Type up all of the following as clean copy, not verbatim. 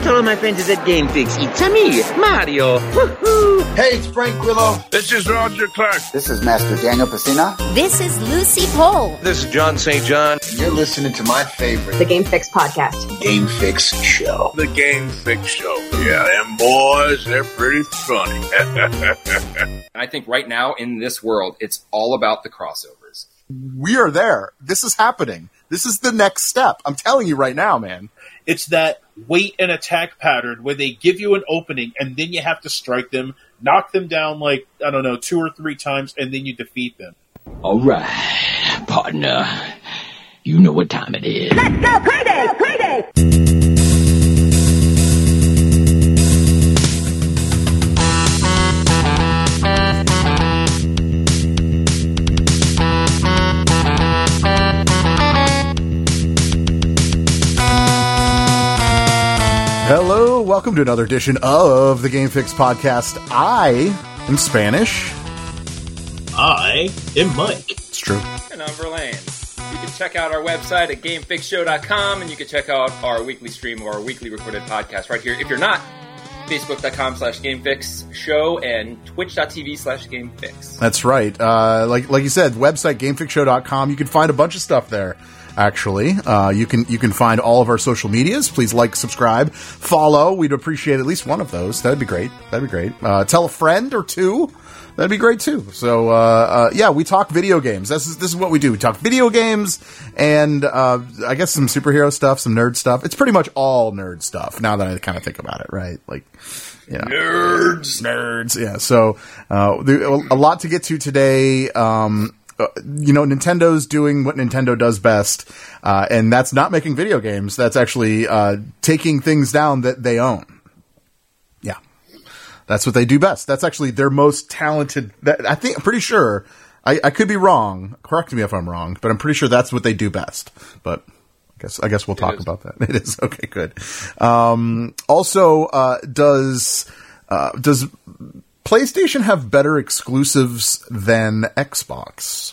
all my friends at GameFix. It's me, Mario. Woohoo! Hey, it's Frank Grillo. This is Roger Clark. This is Master Daniel Pacina. This is Lucy Pohl. This is John St. John. You're listening to my favorite, the GameFix podcast. GameFix Show. The GameFix Show. Yeah, them boys, they're pretty funny. I think right now in this world, it's all about the crossovers. We are there. This is happening. This is the next step. I'm telling you right now, man. It's that wait and attack pattern where they give you an opening and then you have to strike them, knock them down like, 2 or 3 times, and then you defeat them. All right, partner. You know what time it is. Let's go crazy! Crazy! Hello, welcome to another edition of the GameFix podcast. I am Spanish. I am Mike. It's true. And I'm Verlaine. You can check out our website at GameFixShow.com, and you can check out our weekly stream of our weekly recorded podcast right here. If you're not, Facebook.com/GameFixShow and Twitch.tv/GameFix. That's right. Like you said, website GameFixShow.com. You can find a bunch of stuff there. Actually, you can find all of our social medias. Please like, subscribe, follow. We'd appreciate at least one of those. That'd be great. Tell a friend or two. That'd be great too. So, yeah, we talk video games. This is what we do. We talk video games and, I guess some superhero stuff, some nerd stuff. It's pretty much all nerd stuff now that I kind of think about it, right? Like, you know, nerds. Yeah. So, a lot to get to today. Nintendo's doing what Nintendo does best, and that's not making video games. That's actually taking things down that they own. Yeah, that's what they do best. That's actually their most talented. I'm pretty sure. I could be wrong. Correct me if I'm wrong, but I'm pretty sure that's what they do best. But I guess we'll talk about that. It is okay. Good. Also, does PlayStation have better exclusives than Xbox?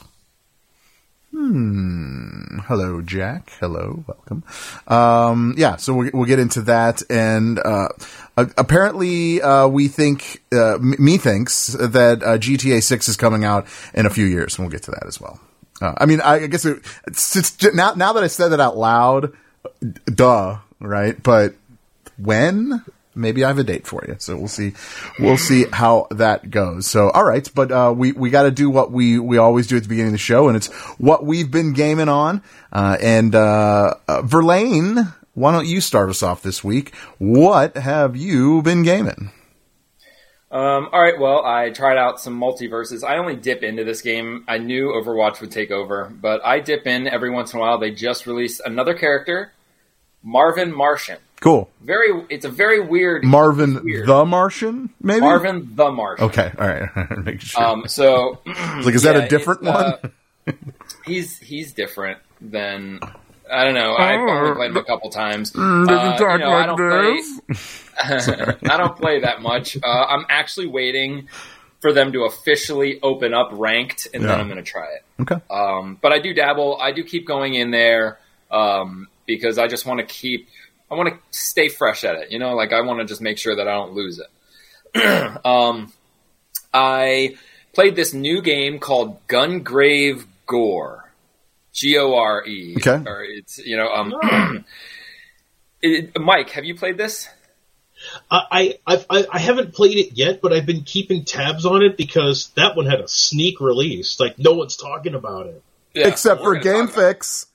Hello, Jack. Hello, welcome. Yeah, so we'll get into that. And apparently, we think, me thinks that GTA 6 is coming out in a few years, and we'll get to that as well. I guess it's now that I said that out loud, duh, right? But when? Maybe I have a date for you, so we'll see how that goes. So, all right, but we got to do what we always do at the beginning of the show, and it's what we've been gaming on. Verlaine, why don't you start us off this week? What have you been gaming? All right, well, I tried out some multiverses. I only dip into this game. I knew Overwatch would take over, but I dip in every once in a while. They just released another character, Marvin Martian. Cool. It's a very weird... Marvin the Martian, maybe? Marvin the Martian. Okay, all right. Make sure. So... is that a different one? He's different than... I don't know. I've only played him a couple times. I don't play that much. I'm actually waiting for them to officially open up ranked, and then I'm going to try it. Okay. But I do dabble. I do keep going in there because I just want to I want to stay fresh at it. I want to just make sure that I don't lose it. I played this new game called Gungrave Gore. Gore. Okay. Or it's, Mike, have you played this? I haven't played it yet, but I've been keeping tabs on it because that one had a sneak release. Like, no one's talking about it. Yeah, except for GameFix.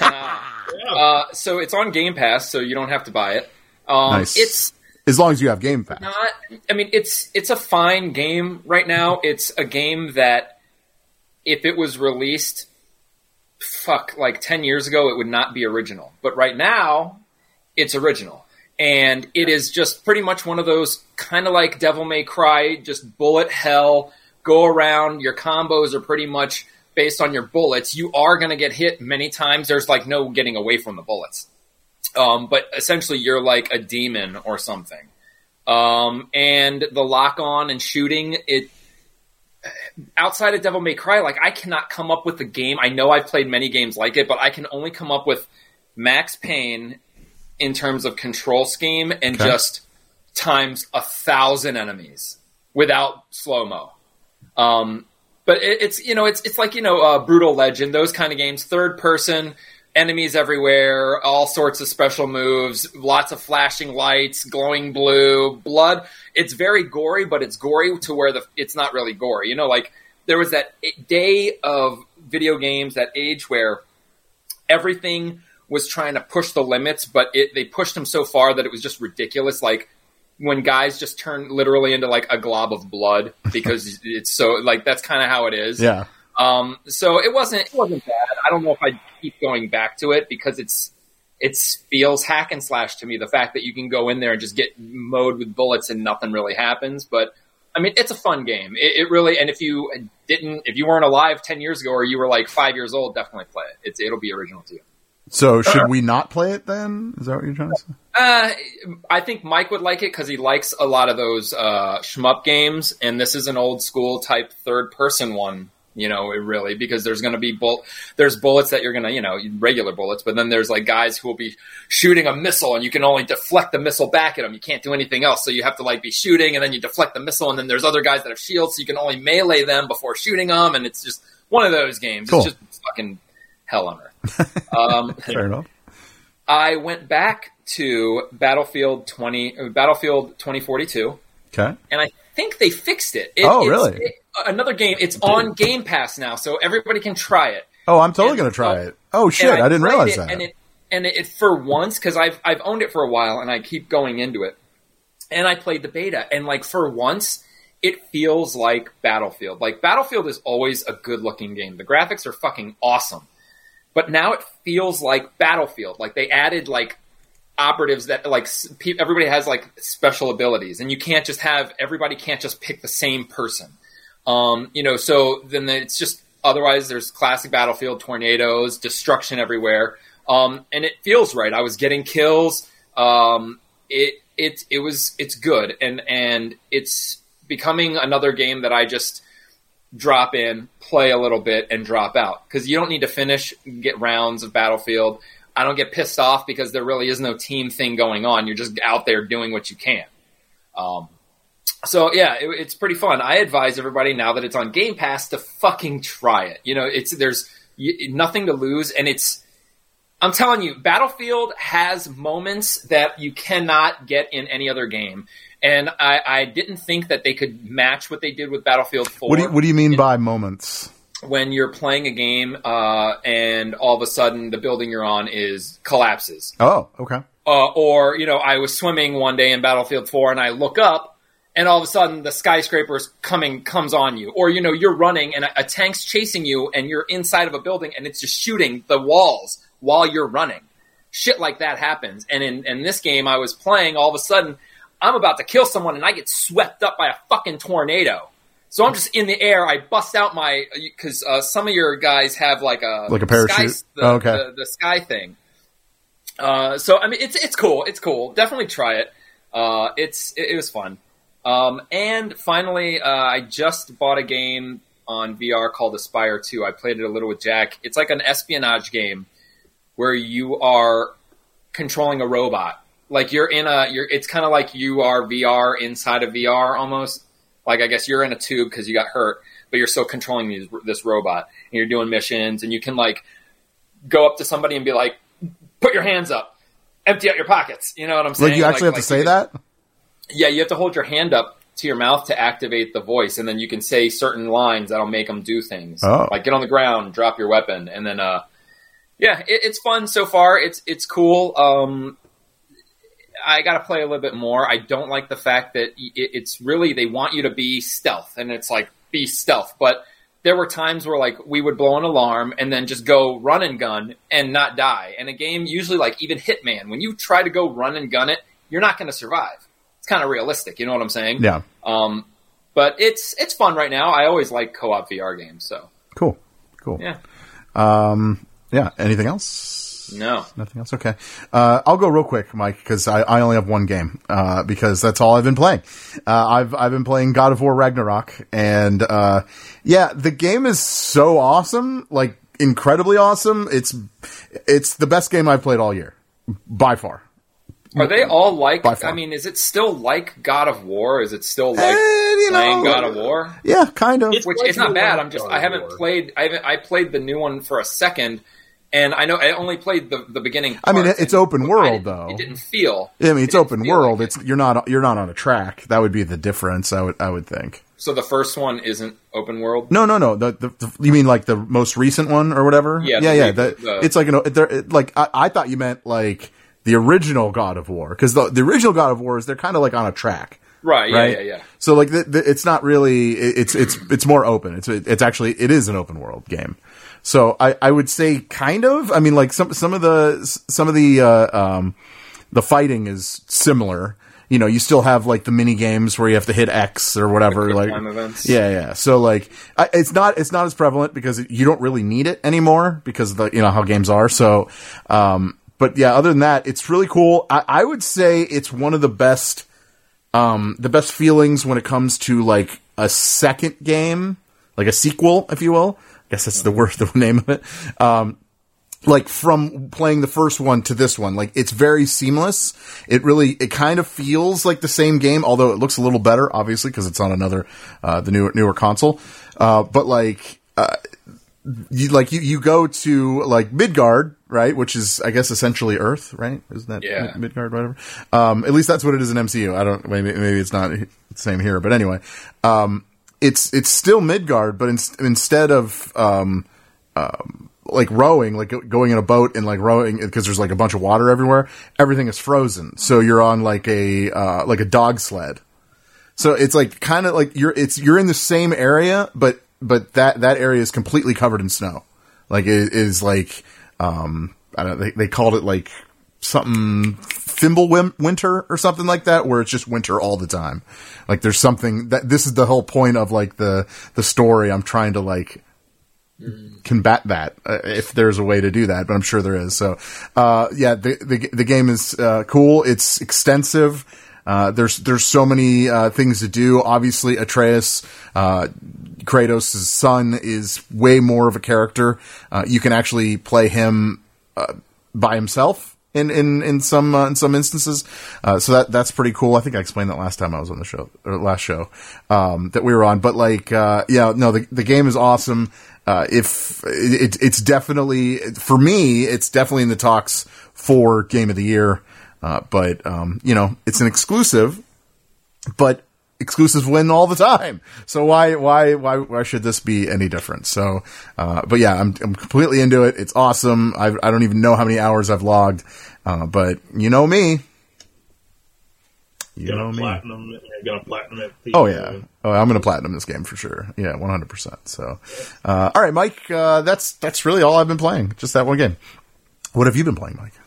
So it's on Game Pass, so you don't have to buy it. Nice. It's as long as you have Game Pass. It's a fine game right now. It's a game that if it was released, like 10 years ago, it would not be original. But right now, it's original. And it is just pretty much one of those kind of like Devil May Cry, just bullet hell, go around. Your combos are pretty much based on your bullets. You are going to get hit many times. There's like no getting away from the bullets. But essentially you're like a demon or something. And the lock on and shooting, outside of Devil May Cry, like I cannot come up with a game. I know I've played many games like it, but I can only come up with Max Payne in terms of control scheme and just times 1,000 enemies without slow-mo. But it's like, Brutal Legend, those kind of games, third person, enemies everywhere, all sorts of special moves, lots of flashing lights, glowing blue, blood. It's very gory, but it's gory to where it's not really gory. There was that day of video games, that age where everything was trying to push the limits, but they pushed them so far that it was just ridiculous. Like when guys just turn literally into like a glob of blood because it's so like that's kind of how it is. Yeah. So it wasn't bad. I don't know if I'd keep going back to it because it feels hack and slash to me. The fact that you can go in there and just get mowed with bullets and nothing really happens, but I mean, it's a fun game. It really, and if you weren't alive 10 years ago or you were like 5 years old, definitely play it. It'll be original to you. So should we not play it then? Is that what you're trying to say? I think Mike would like it because he likes a lot of those shmup games, and this is an old school type third person one. Really, because there's going to be there's bullets that you're going to, regular bullets, but then there's like guys who will be shooting a missile and you can only deflect the missile back at them. You can't do anything else. So you have to like be shooting and then you deflect the missile. And then there's other guys that have shields. So you can only melee them before shooting them. And it's just one of those games. Cool. It's just fucking hell on earth. Fair enough. I went back to Battlefield 2042. Okay. And I think they fixed it. Really? Another game. It's on Game Pass now, so everybody can try it. Oh, I'm totally going to try it. Oh shit, I didn't realize that. And it for once, because I've owned it for a while and I keep going into it. And I played the beta, and like for once, it feels like Battlefield. Like Battlefield is always a good looking game. The graphics are fucking awesome, but now it feels like Battlefield. Like they added like operatives that like everybody has like special abilities, and everybody can't just pick the same person. So then it's just, otherwise there's classic Battlefield, tornadoes, destruction everywhere. And it feels right. I was getting kills. It's good. And it's becoming another game that I just drop in, play a little bit and drop out. Cause you don't need to get rounds of Battlefield. I don't get pissed off because there really is no team thing going on. You're just out there doing what you can. So yeah, it's pretty fun. I advise everybody now that it's on Game Pass to fucking try it. There's nothing to lose, and I'm telling you, Battlefield has moments that you cannot get in any other game, and I didn't think that they could match what they did with Battlefield 4. What do you mean by moments? When you're playing a game and all of a sudden the building you're on collapses. Oh, okay. Or I was swimming one day in Battlefield 4 and I look up. And all of a sudden, the skyscraper comes on you. Or, you're running and a tank's chasing you and you're inside of a building and it's just shooting the walls while you're running. Shit like that happens. And in this game I was playing, all of a sudden, I'm about to kill someone and I get swept up by a fucking tornado. So I'm just in the air. I bust out because some of your guys have like a parachute. The sky thing. So, I mean, it's cool. It's cool. Definitely try it. It was fun. And finally, I just bought a game on VR called Aspire 2. I played it a little with Jack. It's like an espionage game where you are controlling a robot. Like it's kind of like you are VR inside of VR almost. Like I guess you're in a tube because you got hurt, but you're still controlling this robot. And you're doing missions, and you can like go up to somebody and be like, "Put your hands up, empty out your pockets." You know what I'm saying? Like you actually have to say that? Yeah, you have to hold your hand up to your mouth to activate the voice, and then you can say certain lines that'll make them do things. Oh. Like get on the ground, drop your weapon, and then it's fun so far. It's cool. I got to play a little bit more. I don't like the fact that it's really they want you to be stealth, and it's like be stealth. But there were times where like we would blow an alarm and then just go run and gun and not die. And a game usually like even Hitman, when you try to go run and gun it, you're not going to survive. It's kind of realistic, you know what I'm saying? Yeah. But it's fun right now. I always like co-op VR games. So cool. Yeah. Yeah. Anything else? No. Nothing else? Okay. I'll go real quick, Mike, because I only have one game, because that's all I've been playing. I've been playing God of War Ragnarok, and, the game is so awesome, like incredibly awesome. It's the best game I've played all year, by far. Are they all like? By far. I mean, is it still like God of War? Is it still like playing God of War? Yeah, kind of. Which it's not bad. I haven't played. I played the new one for a second, and I know I only played the beginning. I mean, it's open world though. It didn't feel. I mean, it's open world. Like it's you're not on a track. That would be the difference. I would think. So the first one isn't open world. No. The you mean like the most recent one or whatever? Yeah, it's like I thought you meant like the original God of War, because the original God of War is they're kind of like on a track. Right. Yeah. So like it's not really. It's more open. It's actually it is an open world game. So I would say kind of. I mean, like some of the fighting is similar. You know, you still have like the mini games where you have to hit X or whatever. Like time events. Yeah. So like it's not as prevalent because you don't really need it anymore because of how games are. So but yeah, other than that, it's really cool. I would say it's one of the best feelings when it comes to like a second game, like a sequel, if you will. I guess that's the name of it. Like from playing the first one to this one, like it's very seamless. It kind of feels like the same game, although it looks a little better, obviously, because it's on the newer console. But like, you go to like Midgard, right? Which is, I guess, essentially Earth, right? Isn't that Midgard, whatever? At least that's what it is in MCU. Maybe it's not the same here, but anyway, it's still Midgard, but instead of, like rowing, like going in a boat and like rowing because there's like a bunch of water everywhere, everything is frozen. So you're on like a dog sled. So it's like kind of like you're in the same area, but that area is completely covered in snow. Like it is like, I don't know, they called it like something Thimble winter or something like that, where it's just winter all the time. Like there's something that this is the whole point of like the story. I'm trying to like combat that if there's a way to do that, but I'm sure there is. So the game is cool. It's extensive. There's so many things to do. Obviously, Atreus, Kratos' son, is way more of a character. You can actually play him by himself in some instances. So that's pretty cool. I think I explained that last time I was on the show, or last show that we were on. But like, the game is awesome. It's definitely, for me, it's definitely in the talks for Game of the Year. But it's an exclusive, but exclusives win all the time. So why should this be any different? So, but yeah, I'm completely into it. It's awesome. I don't even know how many hours I've logged. But you know me. You're gonna platinum it. Oh yeah. Oh, I'm gonna platinum this game for sure. Yeah, 100%. So, all right, Mike. That's really all I've been playing. Just that one game. What have you been playing, Mike?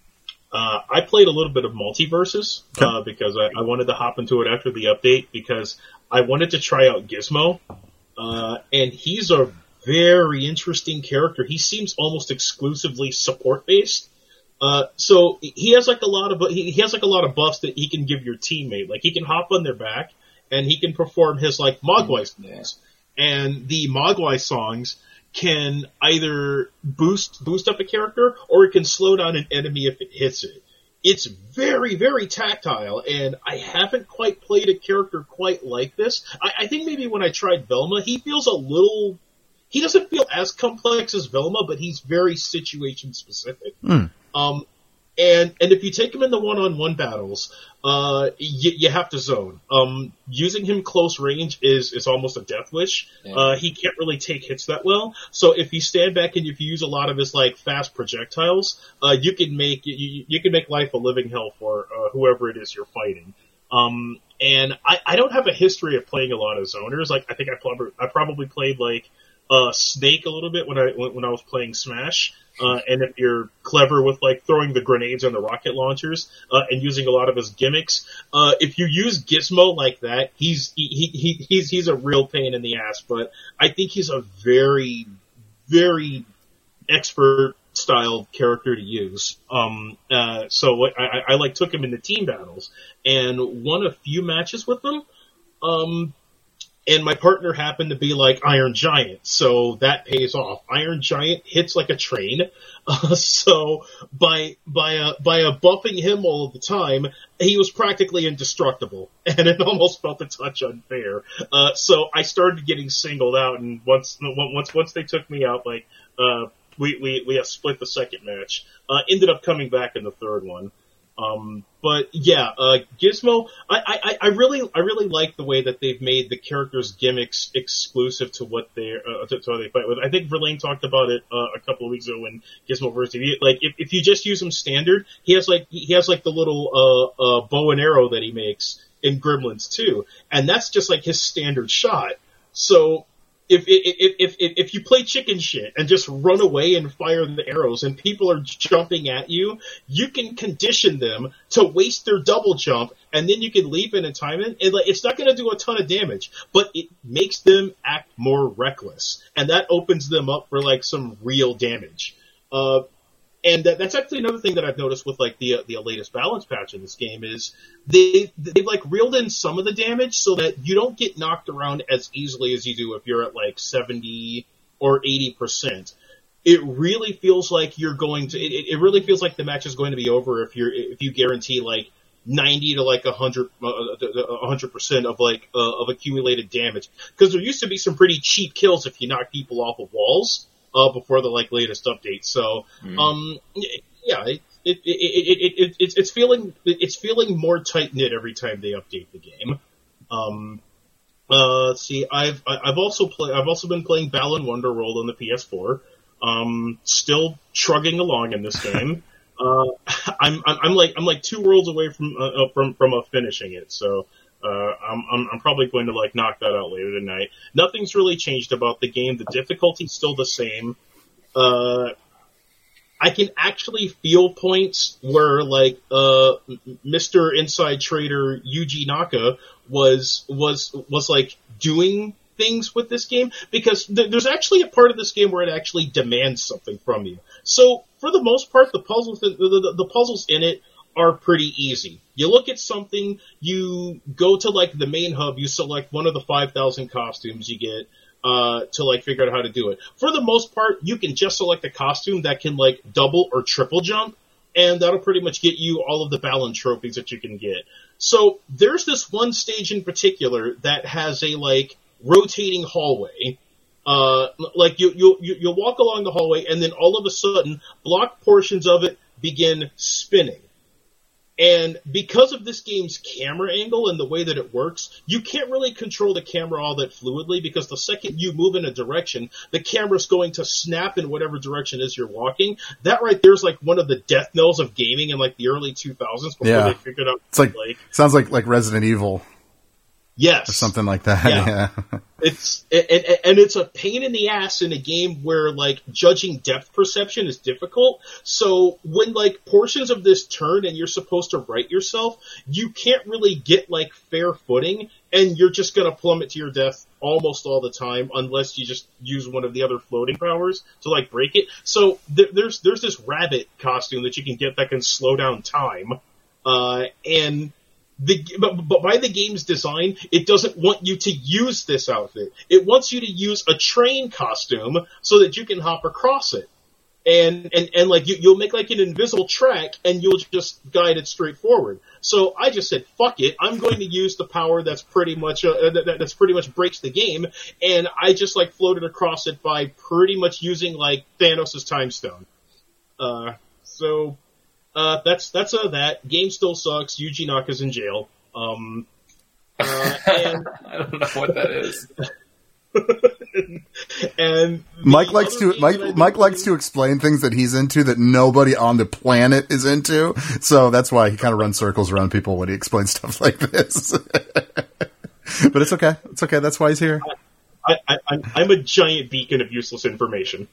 I played a little bit of Multiverses because I wanted to hop into it after the update because I wanted to try out Gizmo, and he's a very interesting character. He seems almost exclusively support based. So he has like a lot of buffs that he can give your teammate. Like he can hop on their back and he can perform his like Mogwai songs, and the Mogwai songs can either boost up a character or it can slow down an enemy if it hits it. It's very, very tactile, and I haven't quite played a character quite like this. I think maybe when I tried Velma, he doesn't feel as complex as Velma, but he's very situation specific. And if you take him in the one-on-one battles, you have to zone. Using him close range is almost a death wish. He can't really take hits that well. So if you stand back and if you use a lot of his like fast projectiles, you can make life a living hell for whoever it is you're fighting. And I don't have a history of playing a lot of zoners. Like I think I probably played like Snake a little bit when I was playing Smash. And if you're clever with like throwing the grenades and the rocket launchers, and using a lot of his gimmicks, if you use Gizmo like that, he's a real pain in the ass, but I think he's a very, very expert style character to use. So I like took him into team battles and won a few matches with them. And my partner happened to be like Iron Giant, so that pays off. Iron Giant hits like a train, so by buffing him all of the time, he was practically indestructible, and it almost felt a touch unfair. So I started getting singled out, and once they took me out, like we have split the second match. Ended up coming back in the third one. But yeah, Gizmo, I really like the way that they've made the characters' gimmicks exclusive to what they're, to how they fight with. I think Verlaine talked about it, a couple of weeks ago when Gizmo versus, like, if you just use him standard, he has like the little, bow and arrow that he makes in Gremlins 2. And that's just like his standard shot. So, if you play chicken shit and just run away and fire the arrows and people are jumping at you, you can condition them to waste their double jump, and then you can leap in and time it. And like, it's not going to do a ton of damage, but it makes them act more reckless, and that opens them up for like some real damage. And that's actually another thing that I've noticed with like the latest balance patch in this game is they've like reeled in some of the damage so that you don't get knocked around as easily as you do if you're at like 70 or 80%. It really feels like you're going to. It really feels like the match is going to be over if you guarantee like 90 to like 100% of like of accumulated damage, because there used to be some pretty cheap kills if you knock people off of walls. Before the like latest update, so yeah, it's feeling more tight knit every time they update the game. Let's see, I've also been playing Balan Wonderworld on the PS4. Still trugging along in this game. I'm like 2 worlds away from finishing it, so. I'm probably going to like knock that out later tonight. Nothing's really changed about the game. The difficulty's still the same. I can actually feel points where like Mr. Inside Trader Yuji Naka was like doing things with this game, because there's actually a part of this game where it actually demands something from you. So for the most part, the puzzles in it are pretty easy. You look at something, you go to like the main hub, you select one of the 5,000 costumes you get to like figure out how to do it. For the most part, you can just select a costume that can like double or triple jump, and that'll pretty much get you all of the Balan trophies that you can get. So there's this one stage in particular that has a like rotating hallway. Like you'll walk along the hallway, and then all of a sudden, block portions of it begin spinning. And because of this game's camera angle and the way that it works, you can't really control the camera all that fluidly, because the second you move in a direction, the camera's going to snap in whatever direction it is you're walking. That right there's like one of the death knells of gaming in like the early 2000s before they figured out. It's like sounds like Resident Evil. Yes. Or something like that. Yeah. It's a pain in the ass in a game where like judging depth perception is difficult. So when like portions of this turn and you're supposed to right yourself, you can't really get like fair footing, and you're just gonna plummet to your death almost all the time unless you just use one of the other floating powers to like break it. So there's this rabbit costume that you can get that can slow down time, and but by the game's design, it doesn't want you to use this outfit. It wants you to use a train costume so that you can hop across it. And like you'll make like an invisible track, and you'll just guide it straight forward. So I just said, fuck it, I'm going to use the power that's pretty much breaks the game, and I just like floated across it by pretty much using like Thanos' time stone. That's that. Game still sucks. Yuji Naka's in jail. And I don't know what that is. And Mike likes to explain things that he's into that nobody on the planet is into. So that's why he kind of runs circles around people when he explains stuff like this. But it's okay. It's okay. That's why he's here. I'm a giant beacon of useless information.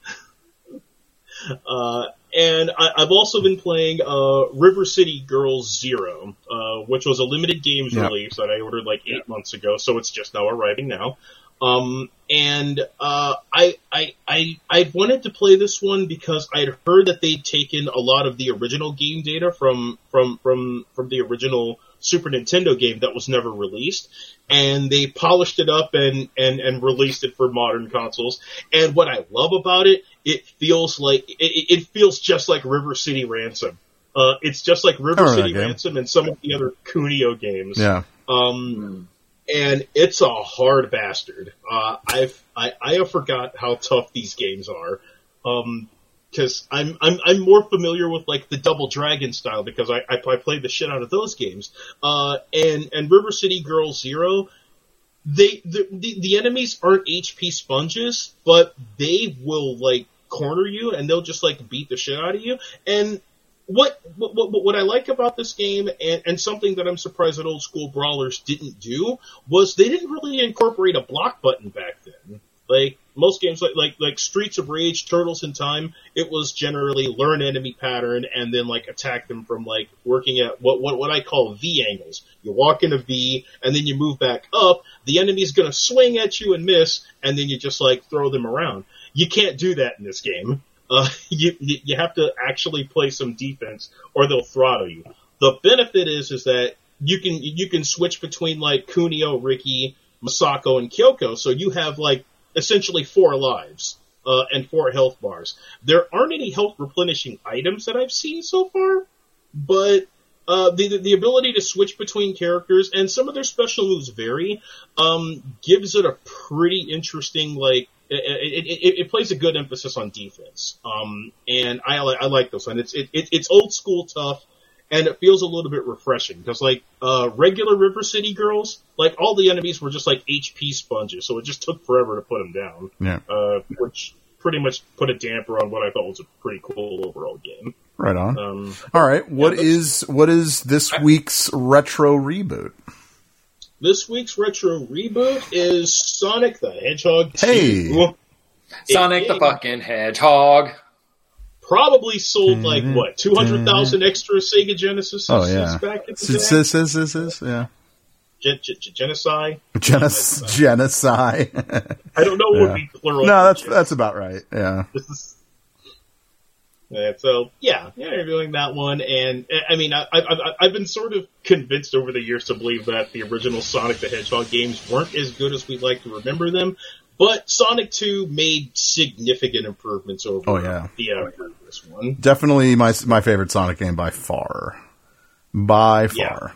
And I've also been playing River City Girls Zero, which was a limited games release that I ordered like 8 months ago, so it's just now arriving now. I wanted to play this one because I'd heard that they'd taken a lot of the original game data from the original Super Nintendo game that was never released, and they polished it up and released it for modern consoles. And what I love about it, it feels just like River City Ransom. It's just like River City Ransom and some of the other Kunio games. Yeah. And it's a hard bastard. I have forgot how tough these games are. Because I'm more familiar with like the Double Dragon style because I played the shit out of those games. And River City Girl Zero, the enemies aren't HP sponges, but they will like corner you and they'll just like beat the shit out of you. And what I like about this game, and something that I'm surprised that old school brawlers didn't do, was they didn't really incorporate a block button back then. Like most games, like Streets of Rage, Turtles in Time, it was generally learn enemy pattern and then like attack them from like working at what I call V angles. You walk in a V and then you move back up. The enemy's gonna swing at you and miss, and then you just like throw them around. You can't do that in this game. You have to actually play some defense or they'll throttle you. The benefit is that you can switch between like Kunio, Ricky, Masako, and Kyoko, so you have like essentially 4 lives and 4 health bars. There aren't any health replenishing items that I've seen so far, but the ability to switch between characters and some of their special moves vary gives it a pretty interesting like. It plays a good emphasis on defense, and I like this one. It's old school tough, and it feels a little bit refreshing because like regular River City Girls, like all the enemies were just like HP sponges, so it just took forever to put them down. Yeah, which pretty much put a damper on what I thought was a pretty cool overall game. Right on. All right, what is this week's retro reboot? This week's retro reboot is Sonic the Hedgehog 2. Hey! Sonic the fucking Hedgehog. Probably sold, 200,000 extra Sega Genesis back in the day? Genocide. Genocide. Genocide. I don't know what would be plural. No, that's about right, yeah. So reviewing that one, and I mean, I've been sort of convinced over the years to believe that the original Sonic the Hedgehog games weren't as good as we'd like to remember them, but Sonic 2 made significant improvements over the previous one. Definitely my favorite Sonic game by far. By far.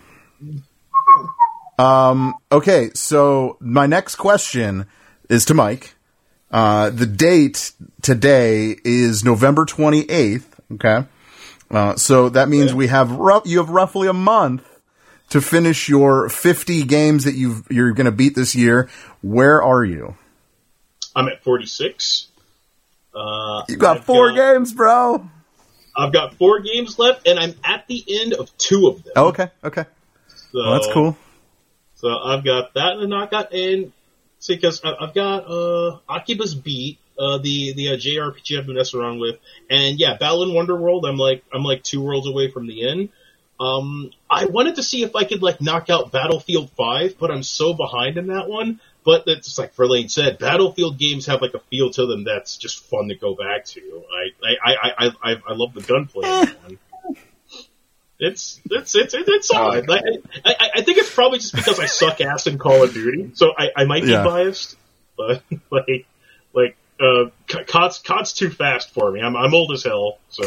Yeah. Okay, so my next question is to Mike. The date today is November 28th. Okay. So that means you have roughly a month to finish your 50 games that you're going to beat this year. Where are you? I'm at 46. You got 4 games, bro. I've got 4 games left, and I'm at the end of 2 of them. Okay. So, well, that's cool. So I've got that, and I got see, because I've got Akiba's Beat, the JRPG I've been messing around with, and Battle in Wonderworld. I'm like 2 worlds away from the end. I wanted to see if I could like knock out Battlefield 5, but I'm so behind in that one. But it's like Verlaine said, Battlefield games have like a feel to them that's just fun to go back to. I love the gunplay in that one. It's solid. I think it's probably just because I suck ass in Call of Duty, so I might be biased. But COD's too fast for me. I'm old as hell. So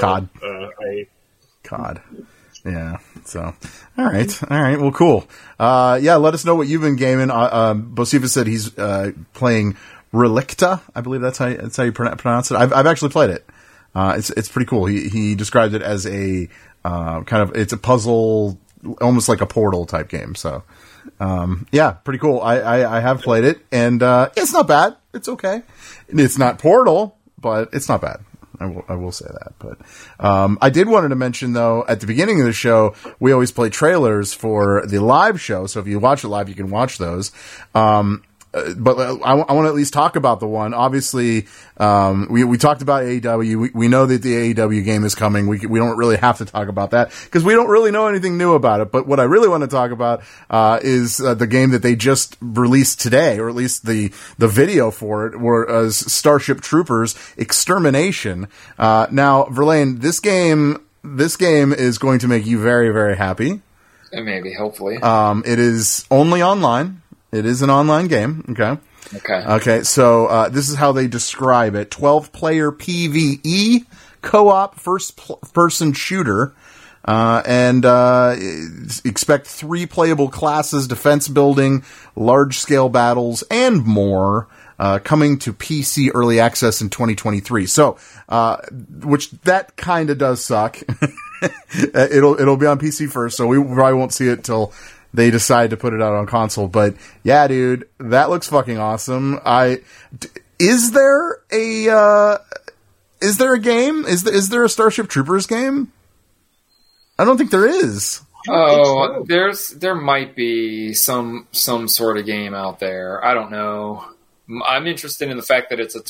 COD. Yeah. So, all right. Well, cool. Let us know what you've been gaming. Bosifa said he's playing Relicta. I believe that's how you pronounce it. I've actually played it. It's pretty cool. He described it as a it's a puzzle, almost like a Portal type game. So, pretty cool. I have played it, and it's not bad. It's okay. It's not Portal, but it's not bad. I will say that. But I did wanted to mention, though, at the beginning of the show, we always play trailers for the live show. So if you watch it live, you can watch those. but I want to at least talk about the one. Obviously, we talked about AEW. We know that the AEW game is coming. We don't really have to talk about that because we don't really know anything new about it. But what I really want to talk about is the game that they just released today, or at least the video for it, was Starship Troopers Extermination. Now, Verlaine, this game is going to make you very, very happy. Maybe, hopefully. It is only online. It is an online game. Okay. So this is how they describe it: 12-player PvE co-op first-person shooter, and expect 3 playable classes, defense building, large-scale battles, and more. Coming to PC early access in 2023. So, which that kind of does suck. It'll be on PC first, so we probably won't see it till they decide to put it out on console. But yeah, dude, that looks fucking awesome. Is there a game? Is there a Starship Troopers game? I don't think there is. Oh, there might be some sort of game out there. I don't know. I'm interested in the fact that it's a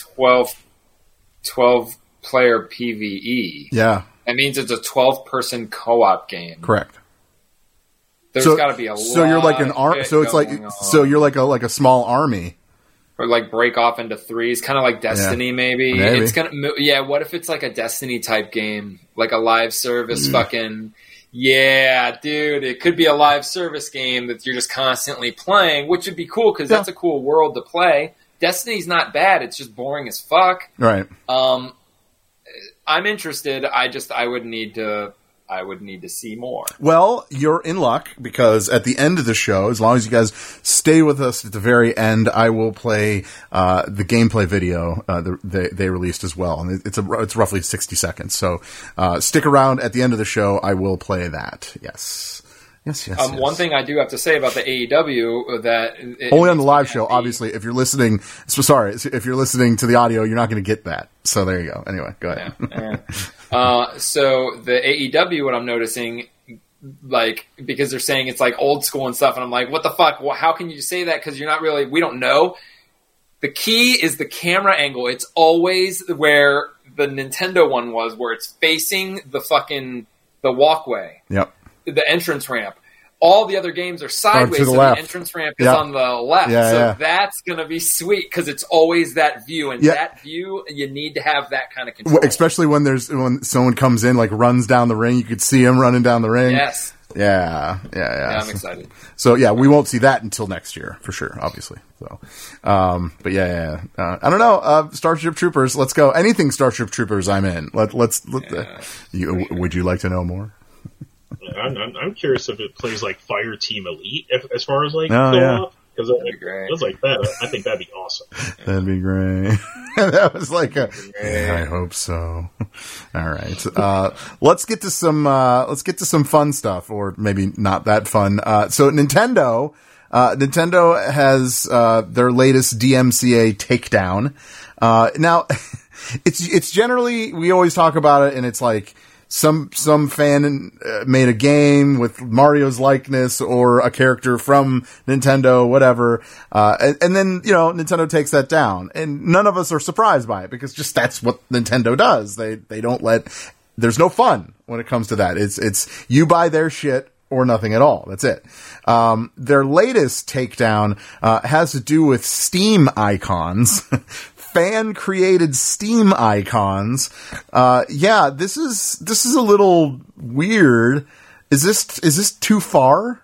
12-player PvE. Yeah. That means it's a 12-person co-op game. Correct. There's got to be a lot. So you're like an so it's like on. So you're like a small army. Or like break off into threes, kind of like Destiny, maybe. It's gonna. Yeah. What if it's like a Destiny type game, like a live service fucking. Yeah, dude, it could be a live service game that you're just constantly playing, which would be cool because that's a cool world to play. Destiny's not bad; it's just boring as fuck. Right. I'm interested. I would need to see more. Well, you're in luck because at the end of the show, as long as you guys stay with us at the very end, I will play the gameplay video they released as well, and it's roughly 60 seconds. So stick around at the end of the show. I will play that. Yes. One thing I do have to say about the AEW that only on the live show. Obviously, if you're listening, if you're listening to the audio, you're not going to get that. So there you go. Anyway, go ahead. So the AEW, what I'm noticing, like, because they're saying it's like old school and stuff, and I'm like, what the fuck? Well, how can you say that? Because we don't know. The key is the camera angle. It's always where the Nintendo one was, where it's facing the walkway. Yep. The entrance ramp. All the other games are sideways, so the entrance ramp is on the left. That's going to be sweet because it's always that view, and that view, you need to have that kind of control. Especially when someone comes in, like runs down the ring, you could see him running down the ring. Yes. Yeah. I'm excited. So yeah, we won't see that until next year for sure, obviously. So, but I don't know. Starship Troopers, let's go. Anything Starship Troopers, I'm in. Would you like to know more? I'm curious if it plays like Fire Team Elite as far as like co-op. Because it like that. I think that'd be awesome. That'd be great. That was like I hope so. All right. Let's get to some fun stuff, or maybe not that fun. So Nintendo has their latest DMCA takedown. Now it's generally, we always talk about it, and it's like some fan made a game with Mario's likeness or a character from Nintendo, whatever. And then, Nintendo takes that down, and none of us are surprised by it because just that's what Nintendo does. They don't there's no fun when it comes to that. It's you buy their shit or nothing at all. That's it. Their latest takedown, has to do with Steam icons. Fan-created Steam icons. This is a little weird. Is this too far?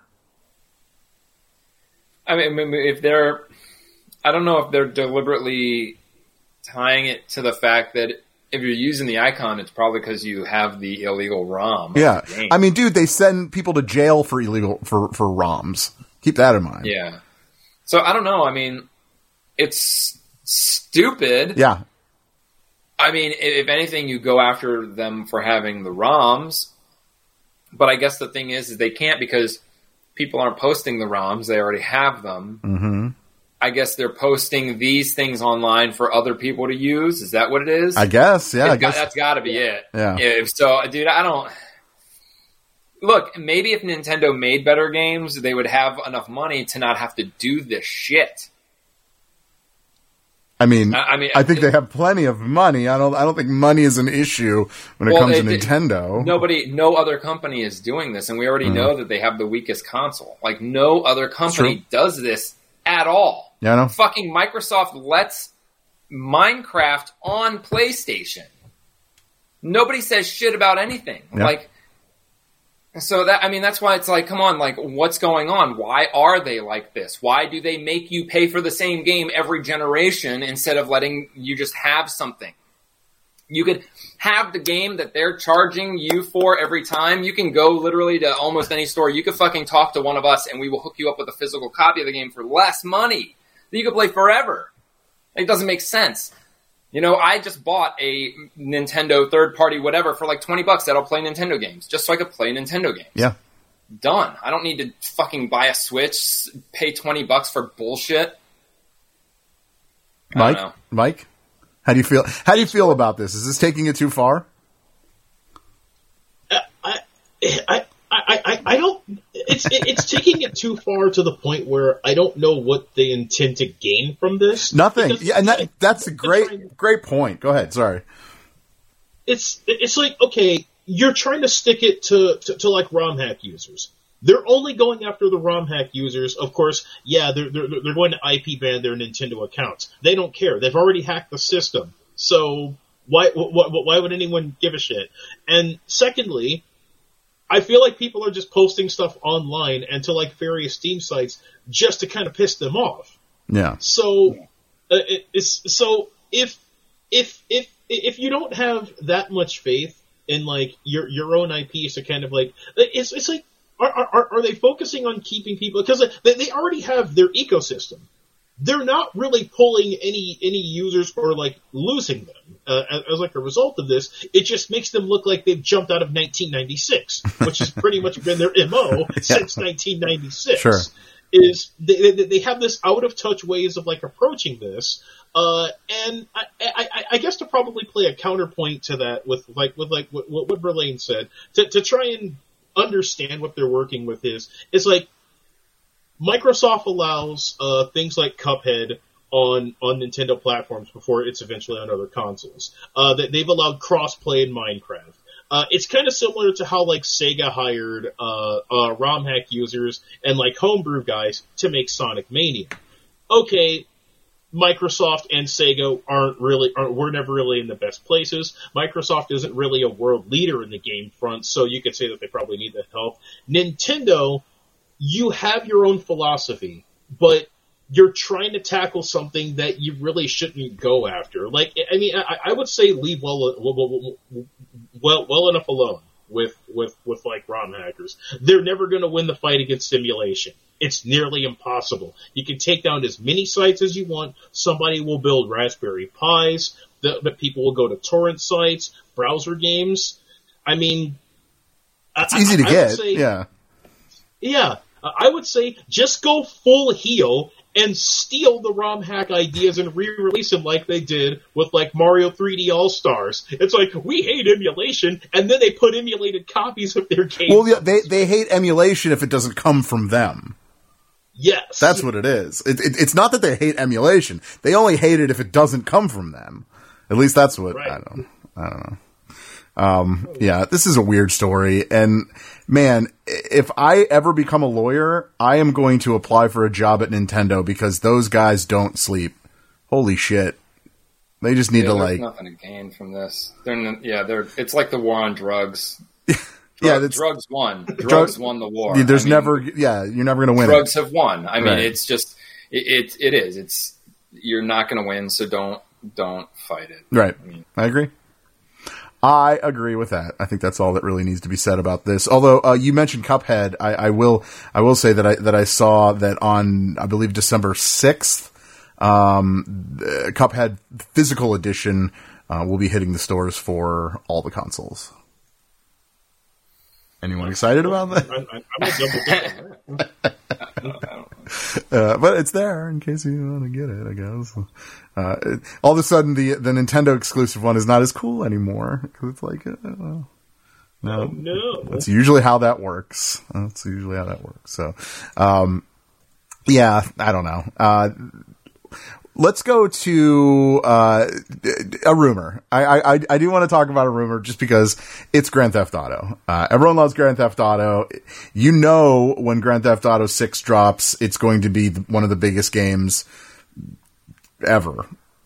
I mean, I don't know if they're deliberately tying it to the fact that if you're using the icon, it's probably because you have the illegal ROM. Yeah, I mean, dude, they send people to jail for for ROMs. Keep that in mind. Yeah. So I don't know. I mean, it's stupid. Yeah. I mean, if anything, you go after them for having the ROMs. But I guess the thing is they can't because people aren't posting the ROMs. They already have them. Mm-hmm. I guess they're posting these things online for other people to use. Is that what it is? I guess, yeah. That's got to be it. Yeah. So, dude, I don't... Look, maybe if Nintendo made better games, they would have enough money to not have to do this shit. I think they have plenty of money. I don't think money is an issue when it comes to Nintendo. No other company is doing this, and we already know that they have the weakest console. Like, no other company does this at all. Yeah, I know. Fucking Microsoft lets Minecraft on PlayStation. Nobody says shit about anything. Yeah. Like, so that's why it's like, come on, like, what's going on? Why are they like this? Why do they make you pay for the same game every generation instead of letting you just have something? You could have the game that they're charging you for every time. You can go literally to almost any store. You could fucking talk to one of us and we will hook you up with a physical copy of the game for less money that you could play forever. It doesn't make sense. You know, I just bought a Nintendo third-party whatever for like $20 that'll play Nintendo games, just so I could play Nintendo games. Yeah. Done. I don't need to fucking buy a Switch, pay $20 for bullshit. Mike, how do you feel? How do you feel about this? Is this taking it too far? I don't. It's taking it too far to the point where I don't know what they intend to gain from this. Nothing. Yeah, and that's a great point. Go ahead. Sorry. It's like, okay, you're trying to stick it to like ROM hack users. They're only going after the ROM hack users. Of course, yeah, they're going to IP ban their Nintendo accounts. They don't care. They've already hacked the system. So why would anyone give a shit? And secondly, I feel like people are just posting stuff online and to like various Steam sites just to kind of piss them off. Yeah. So if you don't have that much faith in like your own IPs to kind of like it's like are they focusing on keeping people, because they already have their ecosystem. They're not really pulling any users or like losing them as like a result of this. It just makes them look like they've jumped out of 1996, which has pretty much been their MO since 1996. Sure. Is they have this out of touch ways of like approaching this, and I guess to probably play a counterpoint to that with what Verlaine said, to try and understand what they're working with is like, Microsoft allows things like Cuphead on Nintendo platforms before it's eventually on other consoles. They've allowed cross-play in Minecraft. It's kind of similar to how like Sega hired ROM hack users and like homebrew guys to make Sonic Mania. Okay, Microsoft and Sega were never really in the best places. Microsoft isn't really a world leader in the game front, so you could say that they probably need the help. Nintendo, you have your own philosophy, but you're trying to tackle something that you really shouldn't go after. Like, I mean, I would say leave well enough alone with like ROM hackers. They're never going to win the fight against simulation. It's nearly impossible. You can take down as many sites as you want. Somebody will build Raspberry Pis. The people will go to torrent sites, browser games. I mean, it's easy to get. Yeah. I would say just go full heel and steal the ROM hack ideas and re-release them like they did with like Mario 3D All-Stars. It's like, we hate emulation, and then they put emulated copies of their games. Well, yeah, they hate emulation if it doesn't come from them. Yes. That's what it is. It's not that they hate emulation. They only hate it if it doesn't come from them. At least that's what, right. I don't know. Yeah, this is a weird story, and man, if I ever become a lawyer, I am going to apply for a job at Nintendo, because those guys don't sleep. Holy shit. They just need to like... There's nothing to gain from this. It's like the war on drugs. Drugs won. Drugs won the war. You're never going to win. Drugs have won. I mean, it's just, it is. It's, you're not going to win, so don't fight it. Right. I agree. I agree with that. I think that's all that really needs to be said about this. Although you mentioned Cuphead, I will say that I saw that on, I believe, December 6th, Cuphead physical edition will be hitting the stores for all the consoles. Anyone excited about that? I'm a double. But it's there in case you want to get it, I guess. All of a sudden, the Nintendo exclusive one is not as cool anymore, because it's like, no. That's usually how that works. So, yeah, I don't know. Let's go to a rumor. I do want to talk about a rumor just because it's Grand Theft Auto. Everyone loves Grand Theft Auto. You know, when Grand Theft Auto 6 drops, it's going to be one of the biggest games ever.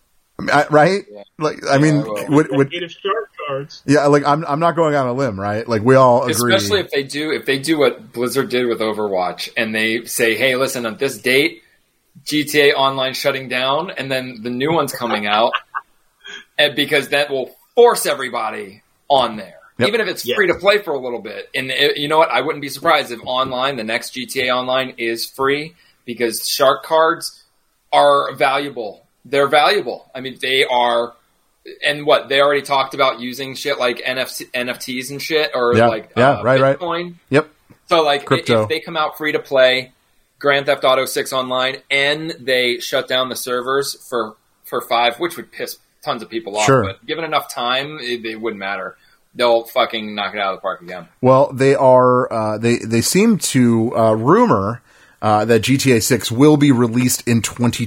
Right? Yeah. Like, I mean, would shark cards. Yeah, like I'm not going on a limb, right? Like we all agree. Especially if they do what Blizzard did with Overwatch and they say, "Hey, listen, on this date, GTA Online shutting down, and then the new one's coming out," and because that will force everybody on there, even if it's free to play for a little bit. And you know what? I wouldn't be surprised if online, the next GTA Online, is free because shark cards are valuable. They're valuable. I mean, they are, and what they already talked about using shit like NFTs and shit, or Bitcoin. Right. Yep. So like, Crypto. if they come out free to play Grand Theft Auto 6 Online and they shut down the servers for 5, which would piss tons of people off, but given enough time, it wouldn't matter. They'll fucking knock it out of the park again. Well, they are. They seem to rumor that GTA 6 will be released in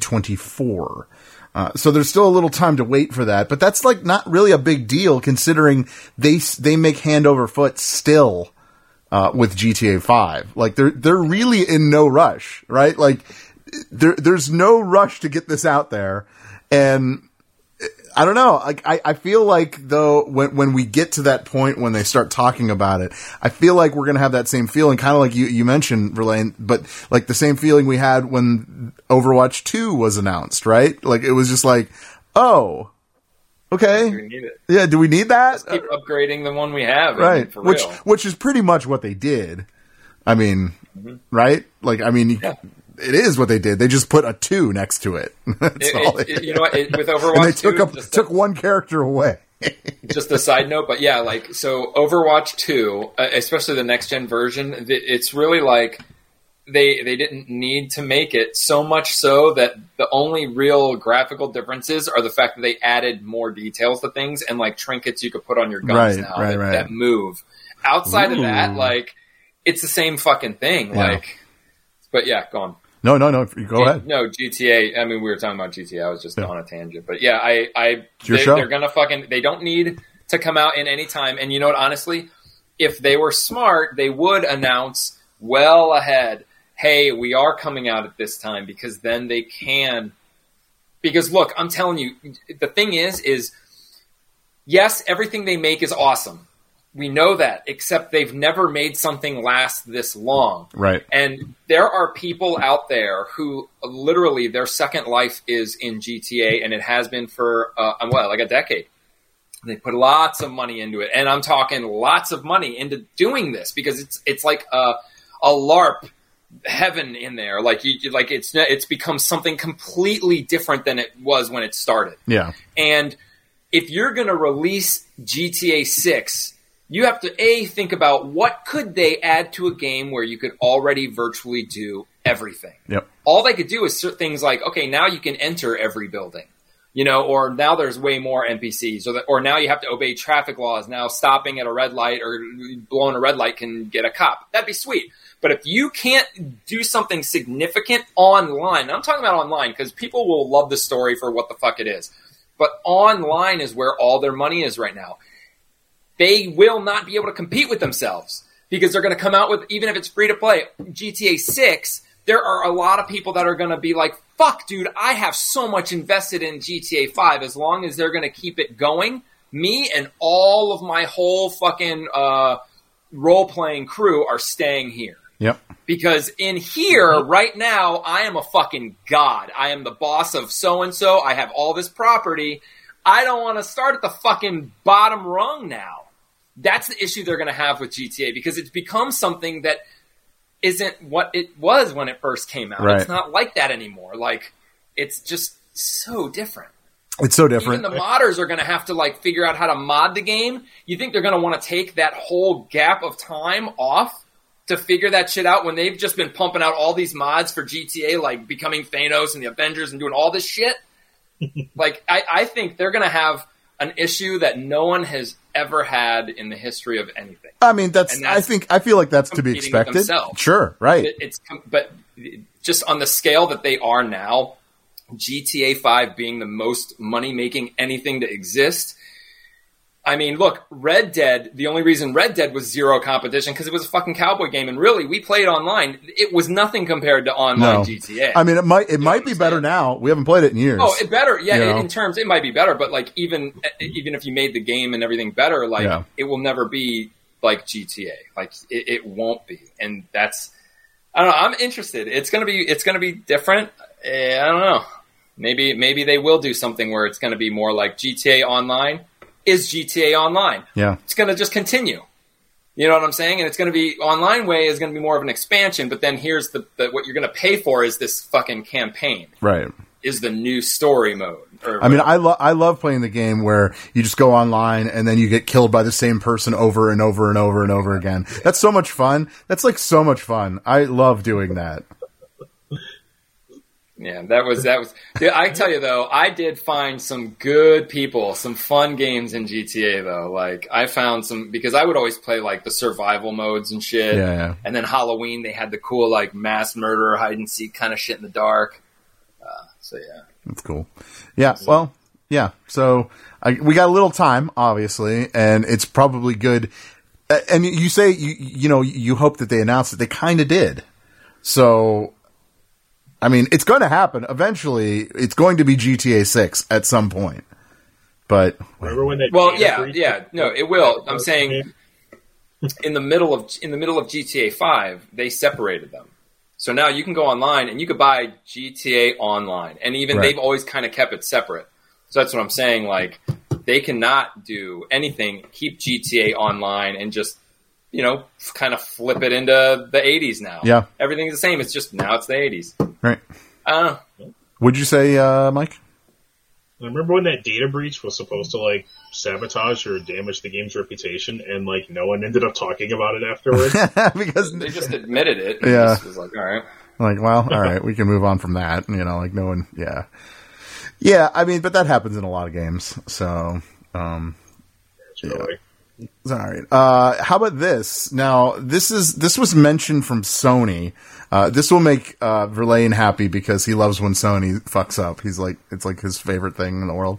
2024. So there's still a little time to wait for that, but that's like not really a big deal considering they make hand over foot still with GTA 5. Like they're really in no rush, right? Like there's no rush to get this out there, and I don't know. Like I feel like though when we get to that point when they start talking about it, I feel like we're gonna have that same feeling, kind of like you mentioned, Verlaine, but like the same feeling we had when Overwatch 2 was announced, right? Like it was just like, oh, okay, Do we need it? Yeah, do we need that? Let's keep upgrading the one we have, right? I mean, for real. Which is pretty much what they did. I mean, right? Like I mean. Yeah. It is what they did. They just put a 2 next to it. That's all you know what? With Overwatch, and they took one character away. Just a side note, but yeah, like so, Overwatch 2, especially the next gen version, it's really like they didn't need to make it, so much so that the only real graphical differences are the fact that they added more details to things and like trinkets you could put on your guns that move. Outside of that, like it's the same fucking thing. Yeah. Like, but yeah, go on. No. Go ahead. No, GTA. I mean, we were talking about GTA. I was just on a tangent. But yeah, they're going to they don't need to come out in any time. And you know what, honestly, if they were smart, they would announce well ahead, hey, we are coming out at this time, because then they can. Because look, I'm telling you, the thing is yes, everything they make is awesome. We know that, except they've never made something last this long. Right. And there are people out there who literally their second life is in GTA, and it has been for, like a decade. They put lots of money into it, and I'm talking lots of money into doing this because it's like a LARP heaven in there. Like it's become something completely different than it was when it started. Yeah. And if you're going to release GTA 6, you have to, think about what could they add to a game where you could already virtually do everything. Yep. All they could do is things like, okay, now you can enter every building, or now there's way more NPCs, or now you have to obey traffic laws. Now stopping at a red light or blowing a red light can get a cop. That'd be sweet. But if you can't do something significant online, I'm talking about online because people will love the story for what the fuck it is. But online is where all their money is right now. They will not be able to compete with themselves because they're going to come out with, even if it's free to play, GTA 6, there are a lot of people that are going to be like, fuck, dude, I have so much invested in GTA 5. As long as they're going to keep it going, me and all of my whole fucking role-playing crew are staying here. Yep. Because in here, right now, I am a fucking god. I am the boss of so-and-so. I have all this property. I don't want to start at the fucking bottom rung now. That's the issue they're going to have with GTA because it's become something that isn't what it was when it first came out. Right. It's not like that anymore. Like, it's just so different. It's so different. Even the modders are going to have to like figure out how to mod the game. You think they're going to want to take that whole gap of time off to figure that shit out when they've just been pumping out all these mods for GTA, like becoming Thanos and the Avengers and doing all this shit? Like, I think they're going to have an issue that no one has ever had in the history of anything. I mean, I feel like that's to be expected. Sure, right. But just on the scale that they are now, GTA 5 being the most money-making anything to exist. I mean, look, Red Dead, the only reason Red Dead was zero competition because it was a fucking cowboy game. And really, we played online. It was nothing compared to online GTA. I mean, it might be better now. We haven't played it in years. Oh, it better. Yeah, in terms, it might be better. But, like, even if you made the game and everything better, like, it will never be like GTA. Like, it won't be. And that's, I don't know. I'm interested. It's gonna be different. I don't know. Maybe they will do something where it's going to be more like GTA Online is GTA Online. Yeah. It's going to just continue. You know what I'm saying? And it's going to be online way is going to be more of an expansion, but then here's the what you're going to pay for is this fucking campaign. Right. Is the new story mode. I mean, I love playing the game where you just go online and then you get killed by the same person over and over and over and over again. That's so much fun. That's like so much fun. I love doing that. Yeah, that was. Dude, I tell you though, I did find some good people, some fun games in GTA though. Like I found some because I would always play like the survival modes and shit. Yeah. And then Halloween, they had the cool like mass murder, hide and seek kind of shit in the dark. So yeah, that's cool. Yeah, well, yeah. So we got a little time, obviously, and it's probably good. And you say you hope that they announce it. They kind of did. So. I mean, it's going to happen. Eventually, it's going to be GTA 6 at some point. But remember when they? Well, yeah, no, it will. I'm saying in the middle of GTA 5, they separated them. So now you can go online and you could buy GTA Online, and even they've always kind of kept it separate. So that's what I'm saying. Like they cannot do anything. Keep GTA Online and just. Kind of flip it into the 80s now. Yeah. Everything's the same. It's just now it's the 80s. Right. I don't know. Would you say, Mike? I remember when that data breach was supposed to, like, sabotage or damage the game's reputation, and, like, no one ended up talking about it afterwards? Because they just admitted it. And yeah. Just was like, all right. Like, well, all right, we can move on from that. Like, no one, yeah. Yeah, I mean, but that happens in a lot of games. So, Really. All right. How about this? Now, this was mentioned from Sony. This will make Verlaine happy because he loves when Sony fucks up. He's like, it's like his favorite thing in the world.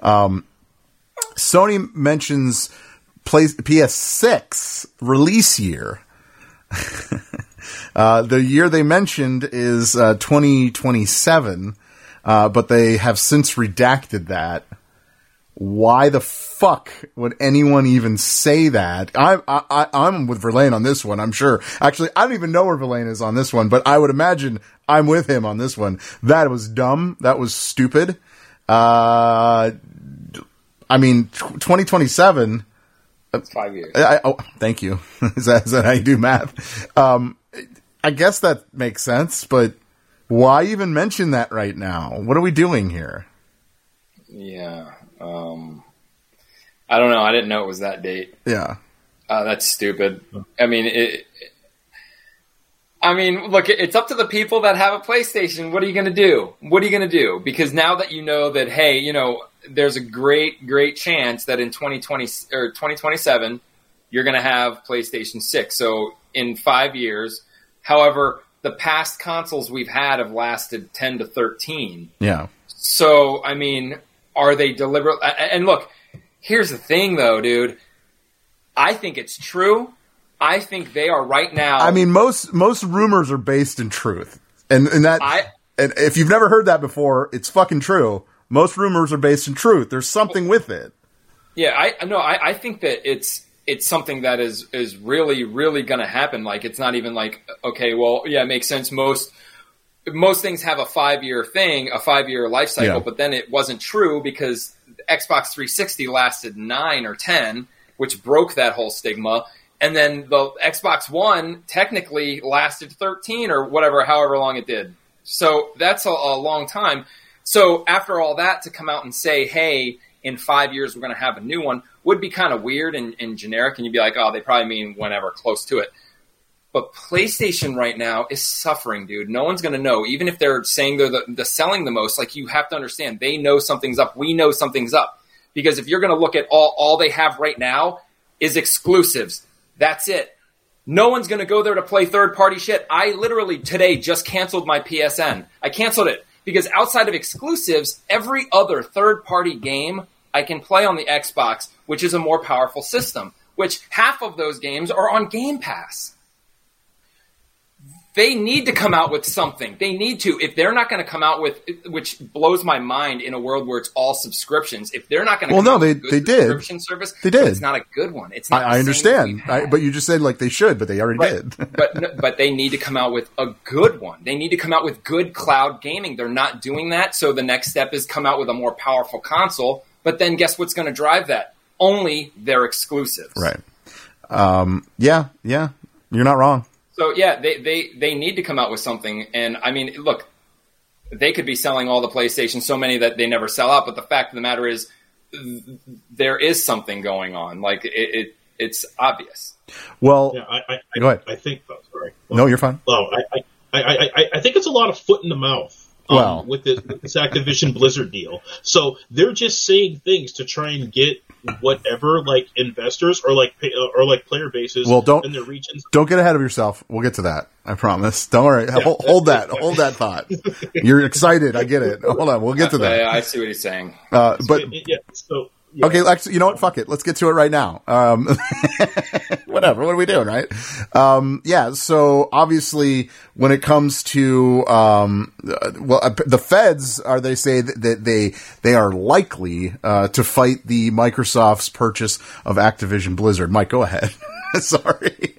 Sony mentions PS6 release year. The year they mentioned is 2027, but they have since redacted that. Why the fuck would anyone even say that? I'm with Verlaine on this one, I'm sure. Actually, I don't even know where Verlaine is on this one, but I would imagine I'm with him on this one. That was dumb. That was stupid. I mean, 2027. That's 5 years. Thank you. Is that how you do math? I guess that makes sense, but why even mention that right now? What are we doing here? Yeah. I don't know. I didn't know it was that date. Yeah. That's stupid. I mean, look, it's up to the people that have a PlayStation. What are you going to do? What are you going to do? Because now that you know that, hey, there's a great, great chance that in 2020 or 2027, you're going to have PlayStation 6. So in 5 years, however, the past consoles we've had have lasted 10 to 13. Yeah. So, I mean, are they deliberate? And look, here's the thing, though, dude. I think it's true. I think they are right now. I mean, most rumors are based in truth, and if you've never heard that before, it's fucking true. Most rumors are based in truth. There's something with it. Yeah, I think that it's something that is really, really going to happen. Like, it's not even like, okay, well, yeah, it makes sense. Most things have a 5-year thing, a 5-year life cycle, but then it wasn't true because Xbox 360 lasted 9 or 10, which broke that whole stigma. And then the Xbox One technically lasted 13 or whatever, however long it did. So that's a long time. So after all that, to come out and say, hey, in 5 years we're going to have a new one would be kind of weird and generic. And you'd be like, oh, they probably mean whenever, close to it. But PlayStation right now is suffering, dude. No one's going to know. Even if they're saying they're the selling the most, like, you have to understand, they know something's up. We know something's up. Because if you're going to look at all they have right now is exclusives. That's it. No one's going to go there to play third-party shit. I literally today just canceled my PSN. I canceled it Because outside of exclusives, every other third-party game I can play on the Xbox, which is a more powerful system, which half of those games are on Game Pass. They need to come out with something. They need to. If they're not going to come out with, which blows my mind in a world where it's all subscriptions, if they're not going to come out with a good subscription service, they did. It's not a good one. It's not. I understand, but you just said like they should, but they already did. but they need to come out with a good one. They need to come out with good cloud gaming. They're not doing that, so the next step is come out with a more powerful console. But then guess what's going to drive that? Only their exclusives. Right. Yeah. You're not wrong. So, yeah, they need to come out with something. And, I mean, look, they could be selling all the PlayStation, so many that they never sell out. But the fact of the matter is there is something going on. Like, it's obvious. Well, yeah, go ahead. I think, sorry. No, you're fine. Well, I think it's a lot of foot in the mouth. With this Activision Blizzard deal. So they're just saying things to try and get whatever like investors or like player bases in their regions. Don't get ahead of yourself. We'll get to that. I promise. Don't worry. Yeah. Hold that thought. You're excited. I get it. Hold on. We'll get to that. I see what he's saying. Yeah. Okay, actually, you know what? Fuck it. Let's get to it right now. Whatever. What are we doing, right? Yeah. So obviously, when it comes to the feds they say that they are likely to fight the Microsoft's purchase of Activision Blizzard. Mike, go ahead. Sorry.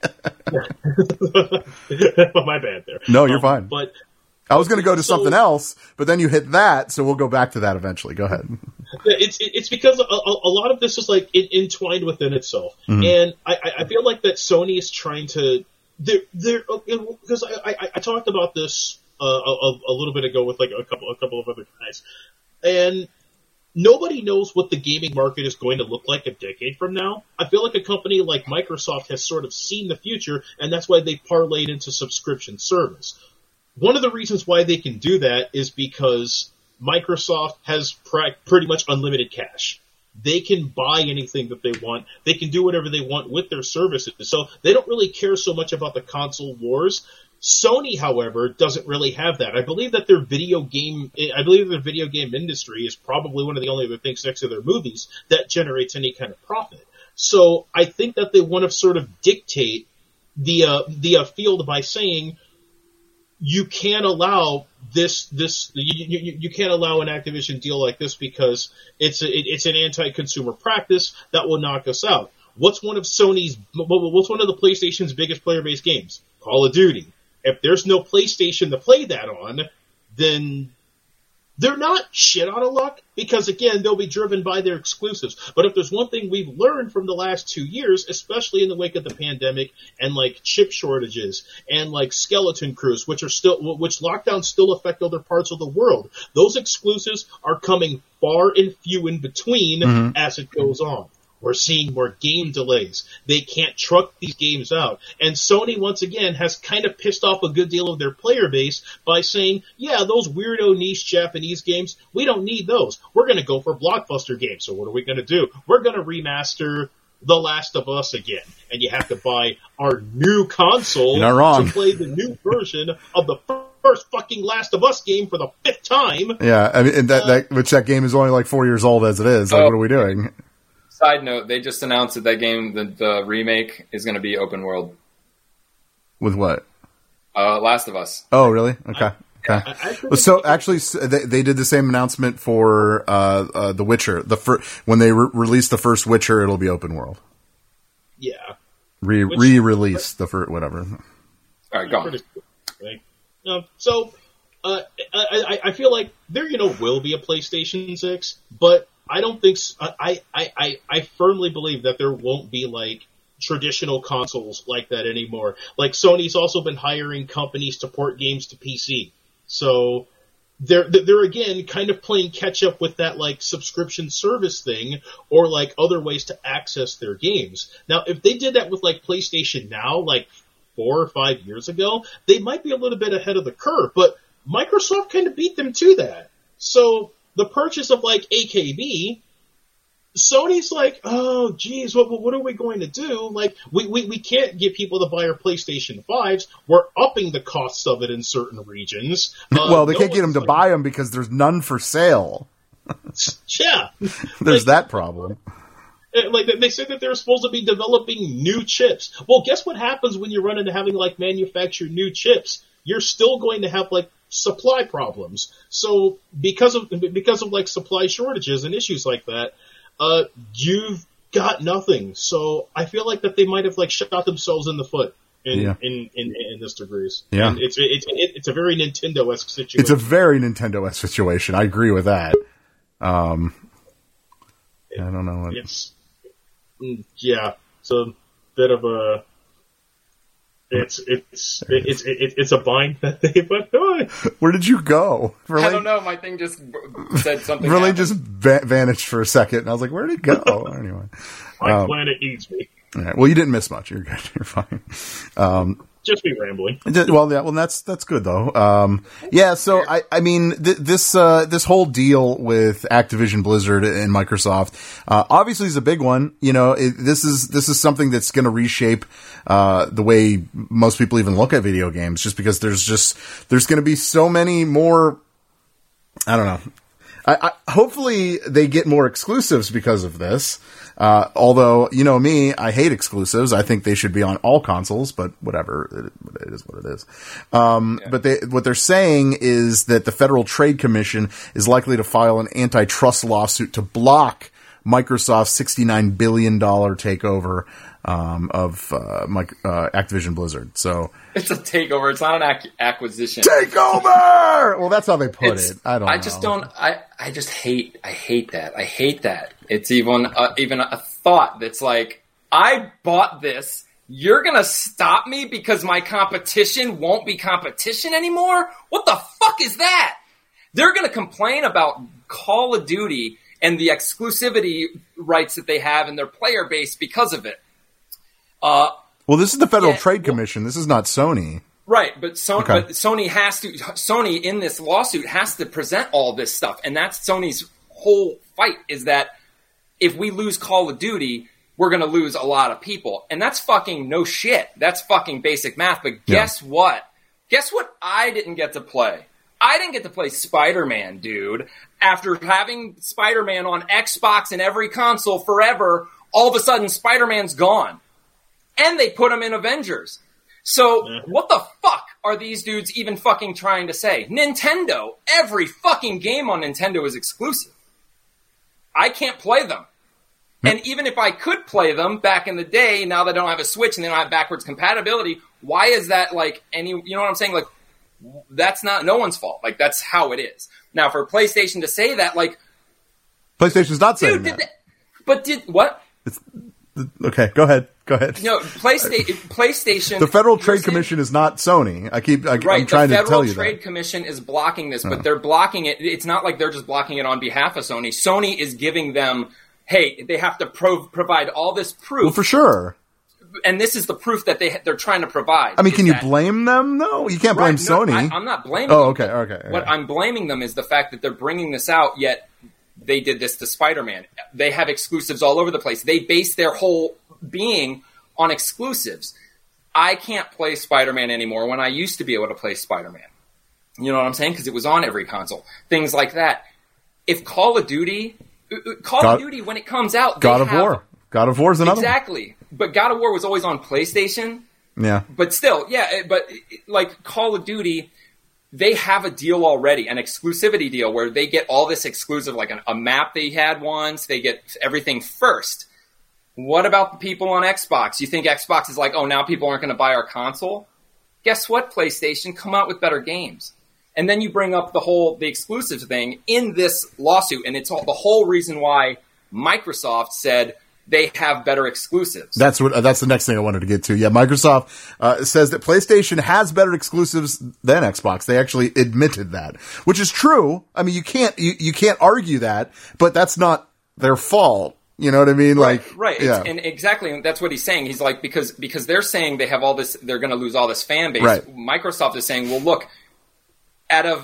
My bad there. No, you're fine. But I was going to go to something else, but then you hit that, so we'll go back to that eventually. Go ahead. It's because a lot of this is like entwined within itself, and I feel like that Sony is trying to. Because I talked about this a little bit ago with like a couple of other guys, and nobody knows what the gaming market is going to look like a decade from now. I feel like a company like Microsoft has sort of seen the future, and that's why they parlayed into subscription service. One of the reasons why they can do that is because Microsoft has pretty much unlimited cash. They can buy anything that they want. They can do whatever they want with their services. So they don't really care so much about the console wars. Sony, however, doesn't really have that. I believe their video game industry is probably one of the only other things next to their movies that generates any kind of profit. So I think that they want to sort of dictate the field by saying, you can't allow you can't allow an Activision deal like this because it's an anti-consumer practice that will knock us out. What's one of the PlayStation's biggest player-based games? Call of Duty. If there's no PlayStation to play that on, then they're not shit out of luck because, again, they'll be driven by their exclusives. But if there's one thing we've learned from the last 2 years, especially in the wake of the pandemic and like chip shortages and like skeleton crews, which lockdowns still affect other parts of the world, those exclusives are coming far and few in between as it goes on. We're seeing more game delays. They can't truck these games out. And Sony, once again, has kind of pissed off a good deal of their player base by saying, yeah, those weirdo niche Japanese games, we don't need those. We're going to go for blockbuster games. So what are we going to do? We're going to remaster The Last of Us again. And you have to buy our new console to play the new version of the first fucking Last of Us game for the 5th time. Yeah, I mean, that game is only like 4 years old as it is. Like, what are we doing? Side note, they just announced that game, the remake, is going to be open world. With what? Last of Us. Oh, really? Okay. So actually, they did the same announcement for The Witcher. When they release the first Witcher, it'll be open world. Yeah. Re-release the first, whatever. All right, go on. So I feel like there, will be a PlayStation 6, but I don't think I firmly believe that there won't be like traditional consoles like that anymore. Like Sony's also been hiring companies to port games to PC. So they're again kind of playing catch up with that like subscription service thing or like other ways to access their games. Now, if they did that with like PlayStation Now, like 4 or 5 years ago, they might be a little bit ahead of the curve, but Microsoft kind of beat them to that. So the purchase of like AKB Sony's like, oh, geez, what are we going to do? Like, we can't get people to buy our PlayStation 5s. We're upping the costs of it in certain regions. Well, they can't get them to buy them because there's none for sale. Yeah. There's that problem. Like, they said that they're supposed to be developing new chips. Well, guess what happens when you run into having, like, manufacture new chips? You're still going to have, like, supply problems. So, because of like, supply shortages and issues like that, you've got nothing. So I feel like that they might have like shot themselves in the foot in this degrees. Yeah, and it's a very Nintendo-esque situation. It's a very Nintendo-esque situation. I agree with that. I don't know. It's a bit of a. It's a bind that they put on. Where did you go? I don't know. My thing just said something. Really happened. just vanished for a second, and I was like, "Where did it go?" Anyway, my planet needs me. All right. Well, you didn't miss much. You're good. You're fine. Just be rambling. Well, yeah. Well, that's good though. Yeah. So I mean, this whole deal with Activision Blizzard and Microsoft, obviously is a big one. You know, this is something that's going to reshape the way most people even look at video games, just because there's going to be so many more. I don't know. Hopefully they get more exclusives because of this. Although, you know me, I hate exclusives. I think they should be on all consoles, but whatever. It is what it is. But what they're saying is that the Federal Trade Commission is likely to file an antitrust lawsuit to block Microsoft's $69 billion takeover of Activision Blizzard. So it's a takeover. It's not an acquisition. Takeover. Well, that's how they put it. I don't know. I just hate that. I hate that. It's even a thought that's like, I bought this. You're gonna stop me because my competition won't be competition anymore? What the fuck is that? They're gonna complain about Call of Duty and the exclusivity rights that they have in their player base because of it. Well, this is the Federal Trade Commission. This is not Sony. Right, but Sony in this lawsuit has to present all this stuff, and that's Sony's whole fight, is that if we lose Call of Duty, we're going to lose a lot of people. And that's fucking no shit. That's fucking basic math. But guess what? Guess what I didn't get to play? I didn't get to play Spider-Man, dude. After having Spider-Man on Xbox and every console forever, all of a sudden Spider-Man's gone. And they put him in Avengers. So what the fuck are these dudes even fucking trying to say? Nintendo, every fucking game on Nintendo is exclusive. I can't play them. And even if I could play them back in the day, now that I don't have a Switch and they don't have backwards compatibility, why is that like you know what I'm saying? Like, that's not no one's fault. Like, that's how it is. Now, for PlayStation to say that, like, PlayStation's not saying that. What? Okay, go ahead. No, PlayStation. The Federal Trade Commission is not Sony. I'm trying to tell you that. The Federal Trade Commission is blocking this, but they're blocking it. It's not like they're just blocking it on behalf of Sony. Sony is giving them, hey, they have to provide all this proof. Well, for sure. And this is the proof that they're trying to provide. I mean, can you blame them, though? You can't blame Sony. I'm not blaming them. Oh, okay. What I'm blaming them is the fact that they're bringing this out, yet they did this to Spider-Man. They have exclusives all over the place. They base their whole being on exclusives. I can't play Spider-Man anymore when I used to be able to play Spider-Man. You know what I'm saying? Because it was on every console. Things like that. If Call of Duty, when it comes out, God of War is another one. Exactly. But God of War was always on PlayStation. Yeah. But still, but like Call of Duty, they have a deal already, an exclusivity deal where they get all this exclusive, like a map they had once, they get everything first. What about the people on Xbox? You think Xbox is like, oh, now people aren't going to buy our console? Guess what, PlayStation? Come out with better games. And then you bring up the exclusive thing in this lawsuit, and it's the whole reason why Microsoft said they have better exclusives. That's the next thing I wanted to get to. Yeah, Microsoft says that PlayStation has better exclusives than Xbox. They actually admitted that, which is true. I mean, you can't argue that, but that's not their fault. You know what I mean? Right. Yeah. And exactly, that's what he's saying. He's like, because they're saying they have all this, they're going to lose all this fan base. Right. Microsoft is saying, well, look, out of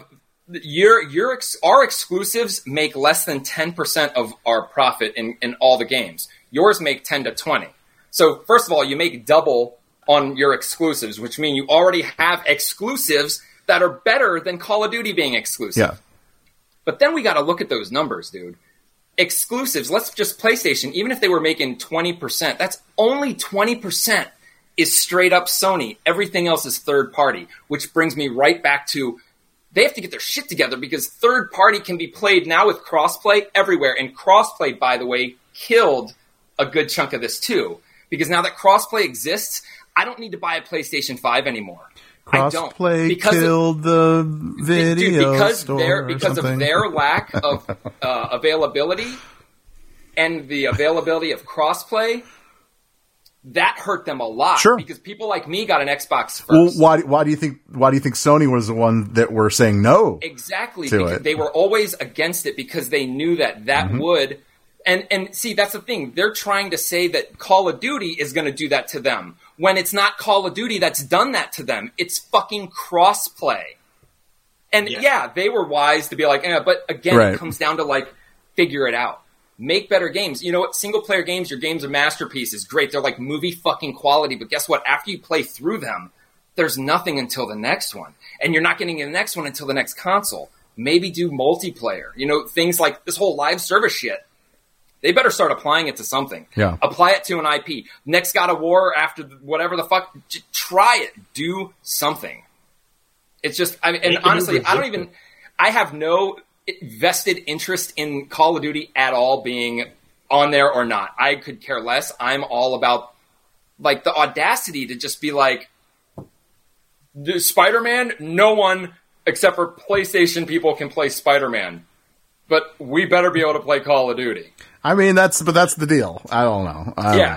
our exclusives make less than 10% of our profit in all the games. Yours make 10 to 20. So first of all, you make double on your exclusives, which means you already have exclusives that are better than Call of Duty being exclusive. Yeah. But then we got to look at those numbers, dude. Exclusives, let's just PlayStation, even if they were making 20%, that's only 20% is straight up Sony. Everything else is third party, which brings me right back to they have to get their shit together because third party can be played now with crossplay everywhere. And crossplay, by the way, killed a good chunk of this too. Because now that crossplay exists, I don't need to buy a PlayStation 5 anymore. Crossplay killed the video store because of their lack of availability and the availability of crossplay, that hurt them a lot. Sure. Because people like me got an Xbox first. Well, why do you think Sony was the one that were saying no? Exactly. To because it? They were always against it because they knew that would. And see, that's the thing. They're trying to say that Call of Duty is going to do that to them. When it's not Call of Duty that's done that to them. It's fucking crossplay. And yeah, they were wise to be like, but again, It comes down to like, figure it out. Make better games. You know what? Single player games, your games are masterpieces. Great. They're like movie fucking quality. But guess what? After you play through them, there's nothing until the next one. And you're not getting the next one until the next console. Maybe do multiplayer. You know, things like this whole live service shit. They better start applying it to something. Yeah. Apply it to an IP. Next God of War, after whatever the fuck, try it. Do something. It's just, I mean, and honestly, I have no vested interest in Call of Duty at all being on there or not. I could care less. I'm all about, like, the audacity to just be like, Spider-Man, no one except for PlayStation people can play Spider-Man. But we better be able to play Call of Duty. I mean, that's the deal. I don't know.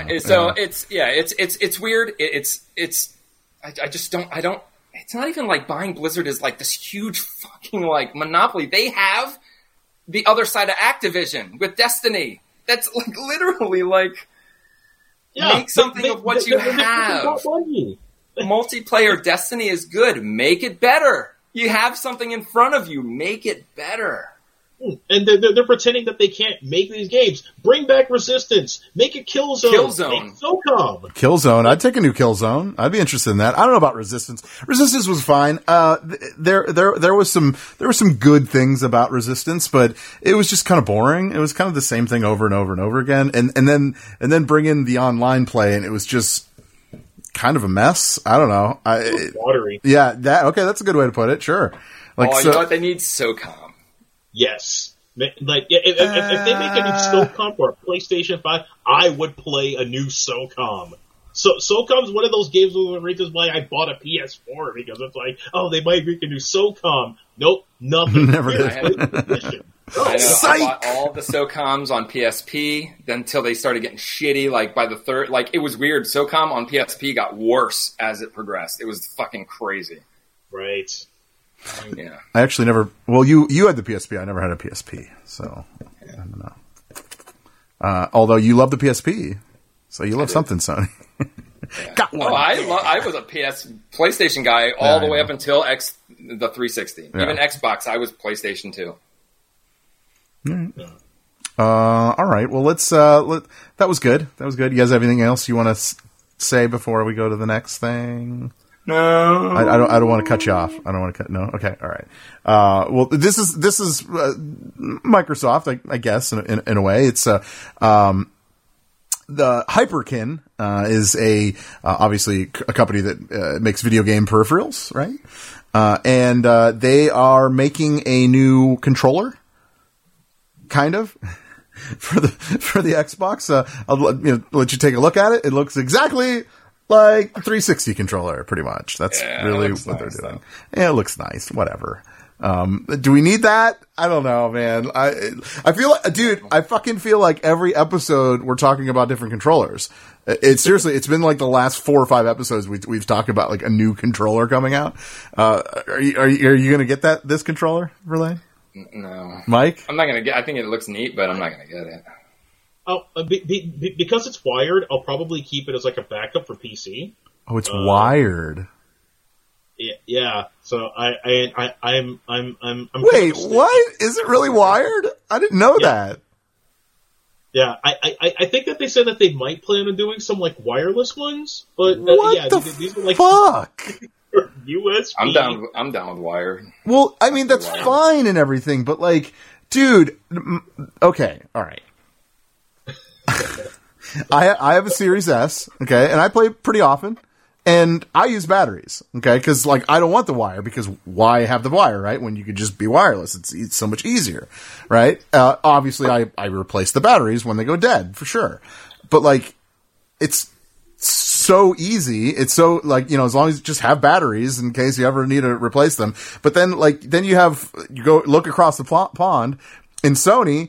It's weird. I just don't. It's not even like buying Blizzard is like this huge fucking like monopoly. They have the other side of Activision with Destiny. That's like literally like make something of what you have. Multiplayer Destiny is good. Make it better. You have something in front of you. Make it better. And they're pretending that they can't make these games. Bring back Resistance. Make it Killzone. Make SOCOM. Killzone. I'd take a new Killzone. I'd be interested in that. I don't know about Resistance. Resistance was fine. There were some good things about Resistance, but it was just kind of boring. It was kind of the same thing over and over and over again. And then bring in the online play, and it was just kind of a mess. I don't know. Watery. Yeah. That's a good way to put it. Sure. Like, you know what? They need SOCOM. Yes. Like, if they make a new SOCOM for a PlayStation 5, I would play a new SOCOM. So SOCOM's one of those games where the reasons why I bought a PS4, because it's like, oh, they might make a new SOCOM. Nope, nothing. Never did. I bought all the SOCOMs on PSP until they started getting shitty. Like by the third, like it was weird. SOCOM on PSP got worse as it progressed. It was fucking crazy. Right. Yeah. I actually never. Well, you had the PSP. I never had a PSP, so I don't know. Although you love the PSP, so you love something, Sony. Got one. Oh, I was a PlayStation guy all the way up until the 360. Yeah. Even Xbox, I was PlayStation 2. All right. Well, let's. That was good. That was good. You guys have anything else you want to say before we go to the next thing? No, I don't want to cut you off. I don't want to cut. No. Okay. All right. Well, this is Microsoft, I guess, in a way. It's the Hyperkin is obviously a company that makes video game peripherals, right? And they are making a new controller, kind of. For the Xbox, I'll let you take a look at it. It looks exactly like the 360 controller, pretty much. That's really what they're doing. Yeah, it looks nice. Whatever. Do we need that? I don't know, man. I feel like, dude, I fucking feel like every episode we're talking about different controllers. It's been like the last 4 or 5 episodes we've talked about like a new controller coming out. Are you going to get this controller, Verlaine? No. Mike? I'm not going to get, I think it looks neat, but I'm not going to get it. Oh, because it's wired, I'll probably keep it as like a backup for PC. Oh, it's wired. Yeah. So I'm Wait, what? Is it really wired? I didn't know that. Yeah, I think that they said that they might plan on doing some like wireless ones, but What yeah, the these are like fuck? USB. I'm down with wired. Well, I mean, that's fine and everything, but like, dude, okay, all right. I have a Series S, okay, and I play pretty often, and I use batteries, okay, because like I don't want the wire, because why have the wire, right? When you could just be wireless, it's so much easier, right? Obviously, I replace the batteries when they go dead for sure, but like, it's so easy. It's so like, you know, as long as you just have batteries in case you ever need to replace them. But then you go look across the pond in Sony,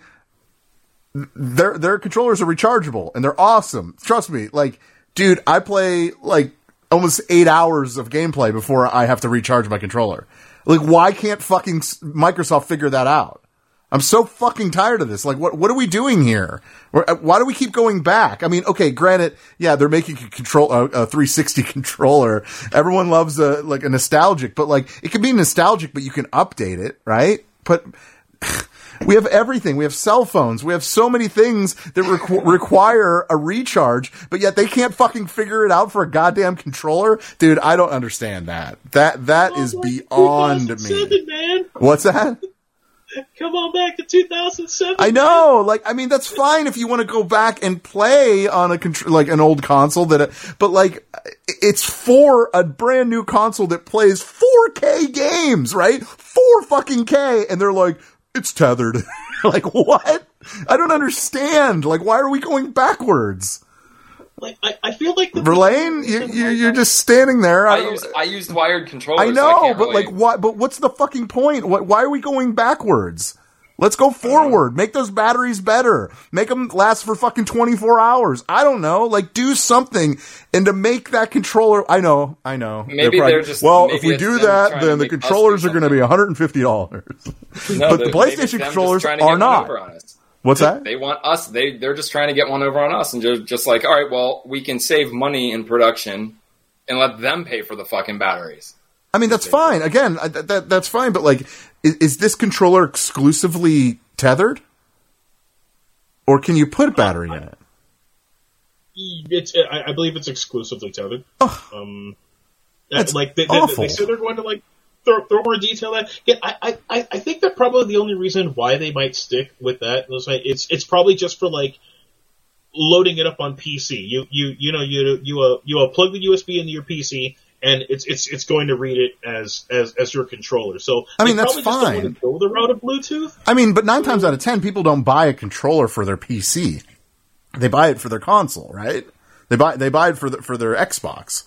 their controllers are rechargeable and they're awesome. Trust me. Like, dude, I play like almost 8 hours of gameplay before I have to recharge my controller. Like, why can't fucking Microsoft figure that out? I'm so fucking tired of this. Like, what are we doing here? Why do we keep going back? I mean, okay, granted, yeah, they're making a 360 controller. Everyone loves a nostalgic, but like, it can be nostalgic, but you can update it, right? But we have everything. We have cell phones. We have so many things that require a recharge, but yet they can't fucking figure it out for a goddamn controller. Dude, I don't understand that. That is beyond me. Man. What's that? Come on back to 2007. I know, like, I mean, that's fine if you want to go back and play on an old console but like, it's for a brand new console that plays 4K games, right? 4 fucking K, and they're like, it's tethered. Like, what? I don't understand. Like, why are we going backwards? Like, I feel like Verlaine, you're just standing there. I used wired controllers. I know, so I but really... like, what? But what's the fucking point? Why are we going backwards? Let's go forward. Make those batteries better. Make them last for fucking 24 hours. I don't know. Like, do something, and to make that controller. I know. Maybe they're just. Well, if we do that, then the controllers are going to be $150. But the PlayStation controllers are not. What's that? They want us. They're just trying to get one over on us, and just like, all right, well, we can save money in production, and let them pay for the fucking batteries. I mean, that's fine. Again, that's fine. But like, is this controller exclusively tethered, or can you put a battery in it? I believe it's exclusively tethered. That's like awful. They said they're going to like throw more detail at. Yeah, I think that probably the only reason why they might stick with that is like it's probably just for like loading it up on PC. You plug the USB into your PC, and it's going to read it as your controller. So I mean, that's fine. fine. Just don't want to go the route of Bluetooth. I mean, but 9 times out of 10, people don't buy a controller for their PC. They buy it for their console, right? They buy it for their Xbox.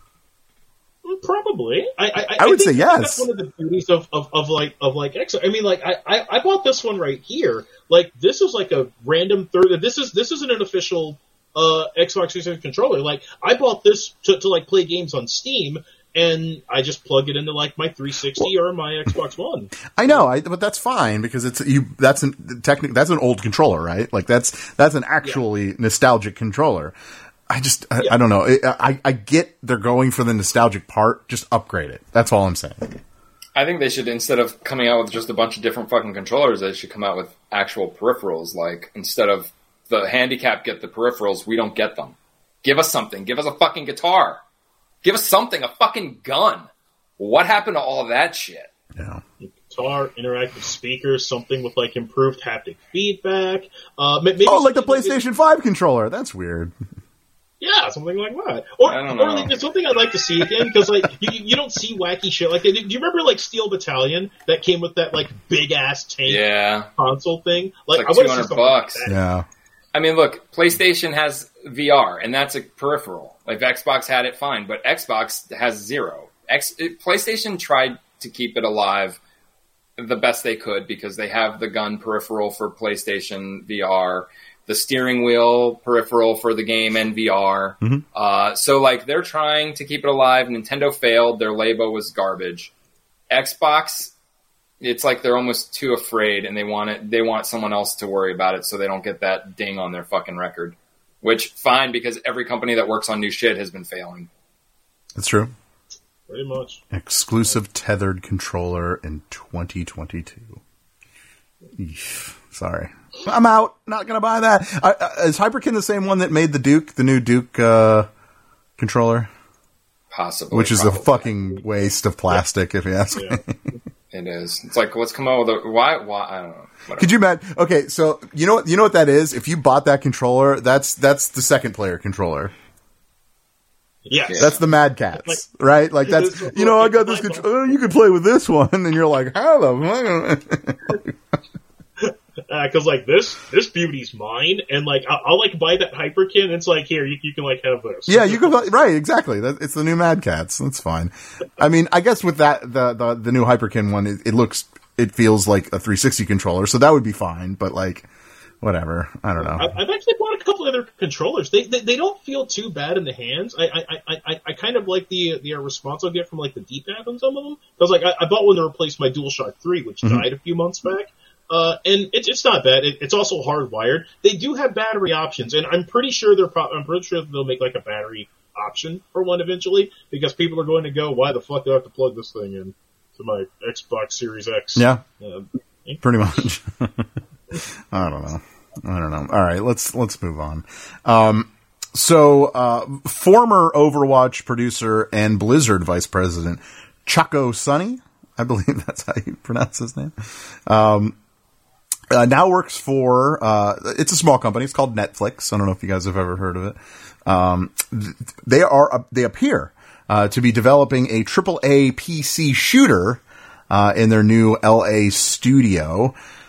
Probably. I would say yes. That's one of the beauties of X. I mean, like I bought this one right here. Like, this is like a random third. This isn't an official Xbox 360 controller. Like, I bought this to like play games on Steam, and I just plug it into like my 360 or my Xbox One. I know, but that's fine because that's an old controller, right? Like that's an actually nostalgic controller. I don't know. I get they're going for the nostalgic part. Just upgrade it. That's all I'm saying. I think they should, instead of coming out with just a bunch of different fucking controllers, they should come out with actual peripherals. Like, instead of the handicap get the peripherals, we don't get them. Give us something. Give us a fucking guitar. Give us something. A fucking gun. What happened to all that shit? Yeah. Guitar, interactive speakers, something with like improved haptic feedback. Maybe like the PlayStation 5 controller. That's weird. Yeah, something like that. Or like, it's something I'd like to see again, because like you don't see wacky shit like that. Do you remember like Steel Battalion that came with that like big ass tank console thing? Like it's like $200. Like yeah. I mean, look, PlayStation has VR, and that's a peripheral. Like, Xbox had it fine, but Xbox has zero. PlayStation tried to keep it alive the best they could because they have the gun peripheral for PlayStation VR, the steering wheel peripheral for the game and VR. Mm-hmm. So, like, they're trying to keep it alive. Nintendo failed. Their Labo was garbage. Xbox, it's like they're almost too afraid, and they want someone else to worry about it so they don't get that ding on their fucking record. Which, fine, because every company that works on new shit has been failing. That's true. Pretty much. Exclusive tethered controller in 2022. Eesh, sorry. I'm out. Not going to buy that. Is Hyperkin the same one that made the new Duke controller? Possibly. Which is a fucking waste of plastic, if you ask me. It is. It's like, let's come out with a... Why? I don't know. Whatever. Could you imagine? Okay, so you know what that is? If you bought that controller, that's the second player controller. Yes. That's the Mad Cats, right? Like that's, I got this controller. Oh, you could play with this one, and you're like, how the fuck? Because like this beauty's mine, and like I'll like buy that Hyperkin. And it's like, here you can like have this. Yeah, you can. Right, exactly. It's the new Mad Cats. That's fine. I mean, I guess with that the new Hyperkin one, it feels like a 360 controller, so that would be fine. But like, whatever. I don't know. I've actually bought a couple other controllers. They don't feel too bad in the hands. I kind of like the response I get from like the D-pad on some of them, because like I bought one to replace my DualShock 3, which died a few months back. And it's not bad. It's also hardwired. They do have battery options, and I'm pretty sure they'll make like a battery option for one eventually, because people are going to go, why the fuck do I have to plug this thing in to my Xbox Series X? Yeah, pretty much. I don't know. All right, let's move on. So former Overwatch producer and Blizzard vice president Chaco Sonny, I believe that's how you pronounce his name, now works for, it's a small company. It's called Netflix. I don't know if you guys have ever heard of it. They appear to be developing a AAA PC shooter in their new LA studio.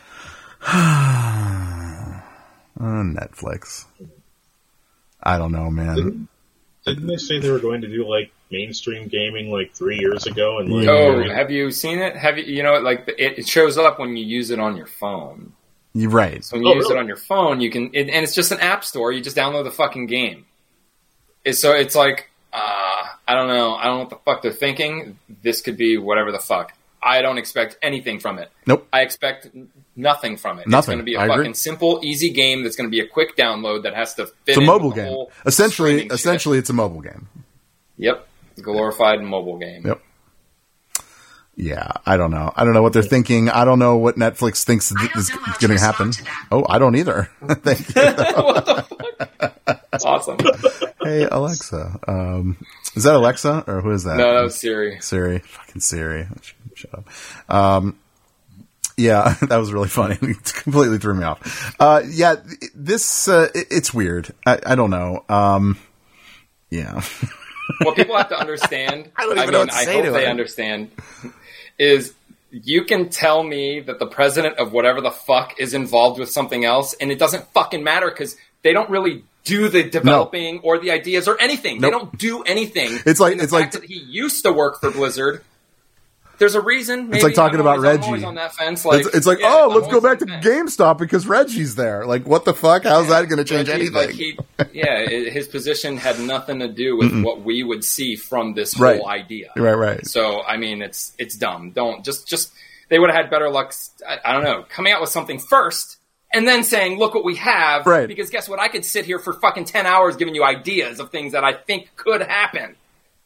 Netflix. I don't know, man. Didn't they say they were going to do like mainstream gaming like 3 years ago? And like, have you seen it? Have you? Like it shows up when you use it on your phone. You're right. So when you use it on your phone, you can, and it's just an app store. You just download the fucking game. So it's like, I don't know. I don't know what the fuck they're thinking. This could be whatever the fuck. I don't expect anything from it. Nope. I expect nothing from it. Nothing. It's going to be a fucking simple, easy game that's going to be a quick download that has to fit. It's a in mobile with the game. whole Essentially, shit. it's a mobile game. Yep. Glorified mobile game. Yep. Yeah, I don't know. I don't know what they're thinking. I don't know what Netflix thinks is going to happen. Oh, I don't either. Thank you. What the fuck? Awesome. Hey, Alexa. Is that Alexa or who is that? No, that was Siri. Siri. Fucking Siri. Shut up. Yeah, that was really funny. It completely threw me off. Yeah, this, it's weird. I don't know. Yeah. What people have to understand, I don't even know what to I say hope to they it. understand, is you can tell me that the president of whatever the fuck is involved with something else, and it doesn't fucking matter because they don't really do the developing or the ideas or anything. Nope. They don't do anything. It's like and the fact that he used to work for Blizzard. There's a reason. Maybe. It's like talking about Reggie. I'm always on that fence. Like, it's like, yeah, oh, I'm let's go always back to on the fence. GameStop because Reggie's there. Like, what the fuck? How's that going to change Reggie's anything? His position had nothing to do with what we would see from this Right. whole idea. Right. So, I mean, it's dumb. Don't just they would have had better luck. I don't know, coming out with something first and then saying, "Look what we have." Right. Because guess what? I could sit here for fucking 10 hours giving you ideas of things that I think could happen.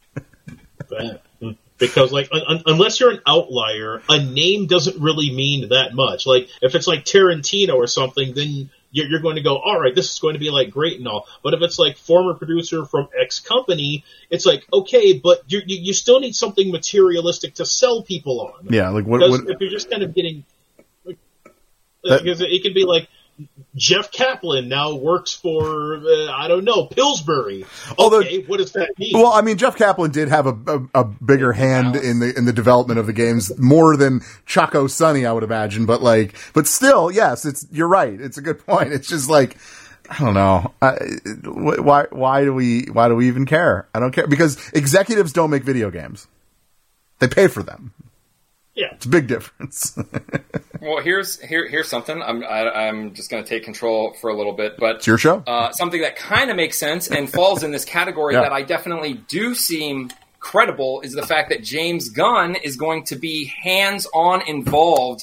Because, like, unless you're an outlier, a name doesn't really mean that much. Like, if it's like Tarantino or something, then you're going to go, all right, this is going to be, like, great and all. But if it's, like, former producer from X company, it's like, okay, but you still need something materialistic to sell people on. Yeah, like, what if you're just kind of getting... Because it could be, like, Jeff Kaplan now works for, I don't know, Pillsbury. Okay, what does that mean? Well, I mean, Jeff Kaplan did have a bigger hand in the development of the games, more than Chaco Sonny, I would imagine. But still, yes, you're right. It's a good point. It's just like, I don't know. Why do we even care? I don't care because executives don't make video games. They pay for them. Yeah, it's a big difference. Well, here's something. I'm just going to take control for a little bit, but it's your show. Something that kind of makes sense and falls in this category that I definitely do seem credible is the fact that James Gunn is going to be hands-on involved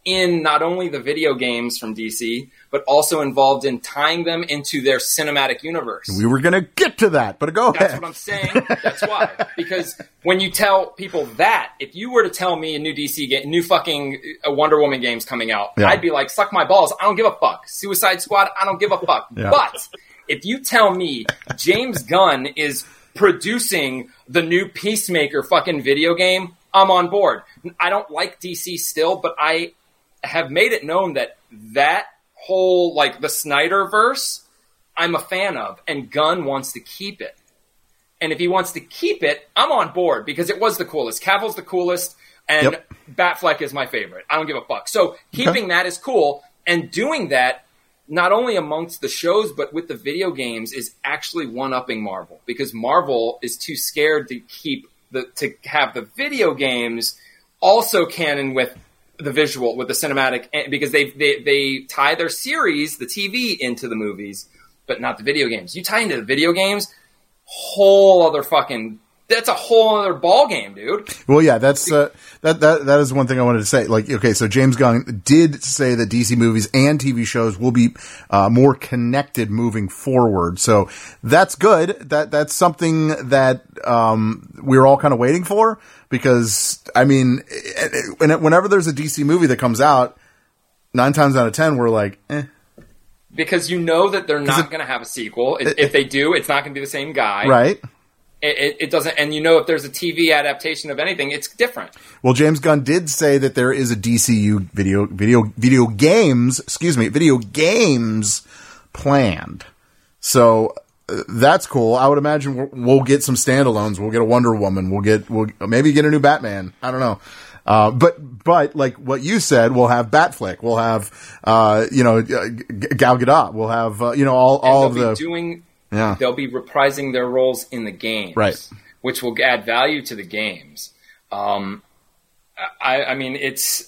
in not only the video games from DC, but also involved in tying them into their cinematic universe. We were going to get to that, but go ahead. That's what I'm saying. That's why. Because when you tell people that, if you were to tell me a new DC game, new fucking Wonder Woman game's coming out, I'd be like, suck my balls. I don't give a fuck. Suicide Squad, I don't give a fuck. Yeah. But if you tell me James Gunn is producing the new Peacemaker fucking video game, I'm on board. I don't like DC still, but I have made it known that whole, like, the Snyderverse, I'm a fan of, and Gunn wants to keep it. And if he wants to keep it, I'm on board, because it was the coolest. Cavill's the coolest, and Batfleck is my favorite. I don't give a fuck. So keeping that is cool, and doing that, not only amongst the shows, but with the video games, is actually one-upping Marvel, because Marvel is too scared to have the video games also canon with the visual, with the cinematic, because they tie their series, the TV, into the movies, but not the video games. You tie into the video games, that's a whole other ball game, dude. Well, yeah, that's that is one thing I wanted to say. Like, okay, so James Gunn did say that DC movies and TV shows will be more connected moving forward. So that's good. That's something that we're all kind of waiting for, because I mean, whenever there's a DC movie that comes out, 9 times out of 10 we're like, because you know that they're not going to have a sequel. If they do, it's not going to be the same guy, right? It doesn't, and you know, if there's a TV adaptation of anything, it's different. Well, James Gunn did say that there is a DCU video games planned. So that's cool. I would imagine we'll get some standalones. We'll get a Wonder Woman. We'll maybe get a new Batman. I don't know. But like what you said, we'll have Batfleck. We'll have Gal Gadot. We'll have all of the. Yeah. They'll be reprising their roles in the games, right? Which will add value to the games. I mean, it's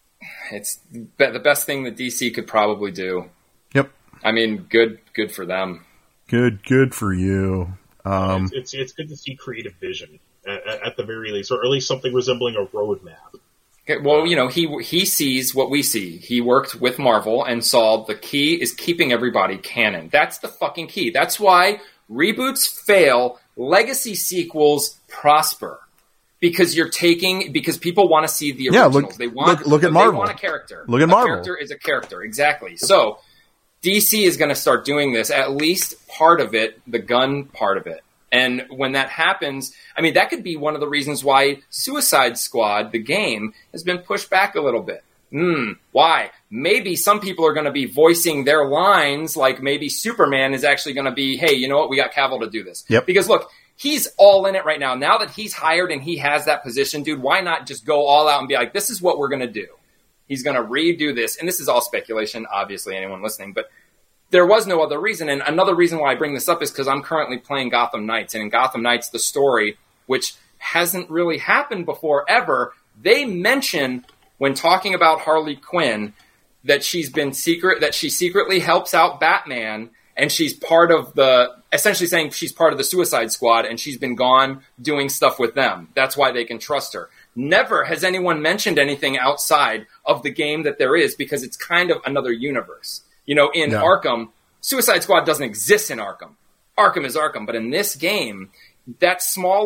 the best thing that DC could probably do. Yep. I mean, good for them. Good for you. It's good to see creative vision at the very least, or at least something resembling a roadmap. Okay, well, you know, he sees what we see. He worked with Marvel and saw the key is keeping everybody canon. That's the fucking key. That's why reboots fail, legacy sequels prosper. Because people want to see the originals. Look at Marvel. They want a character. Look at Marvel. A character is a character, exactly. So DC is going to start doing this, at least part of it, the Gunn part of it. And when that happens, I mean, that could be one of the reasons why Suicide Squad, the game, has been pushed back a little bit. Why? Maybe some people are going to be voicing their lines, like maybe Superman is actually going to be, hey, you know what, we got Cavill to do this. Yep. Because look, he's all in it right now. Now that he's hired and he has that position, dude, why not just go all out and be like, this is what we're going to do. He's going to redo this. And this is all speculation, obviously, anyone listening, but there was no other reason. And another reason why I bring this up is because I'm currently playing Gotham Knights. And in Gotham Knights, the story, which hasn't really happened before ever, they mention when talking about Harley Quinn that she secretly helps out Batman, and she's part of essentially saying she's part of the Suicide Squad, and she's been gone doing stuff with them. That's why they can trust her. Never has anyone mentioned anything outside of the game that there is, because it's kind of another universe. You know, in Arkham, Suicide Squad doesn't exist in Arkham. Arkham is Arkham. But in this game, that small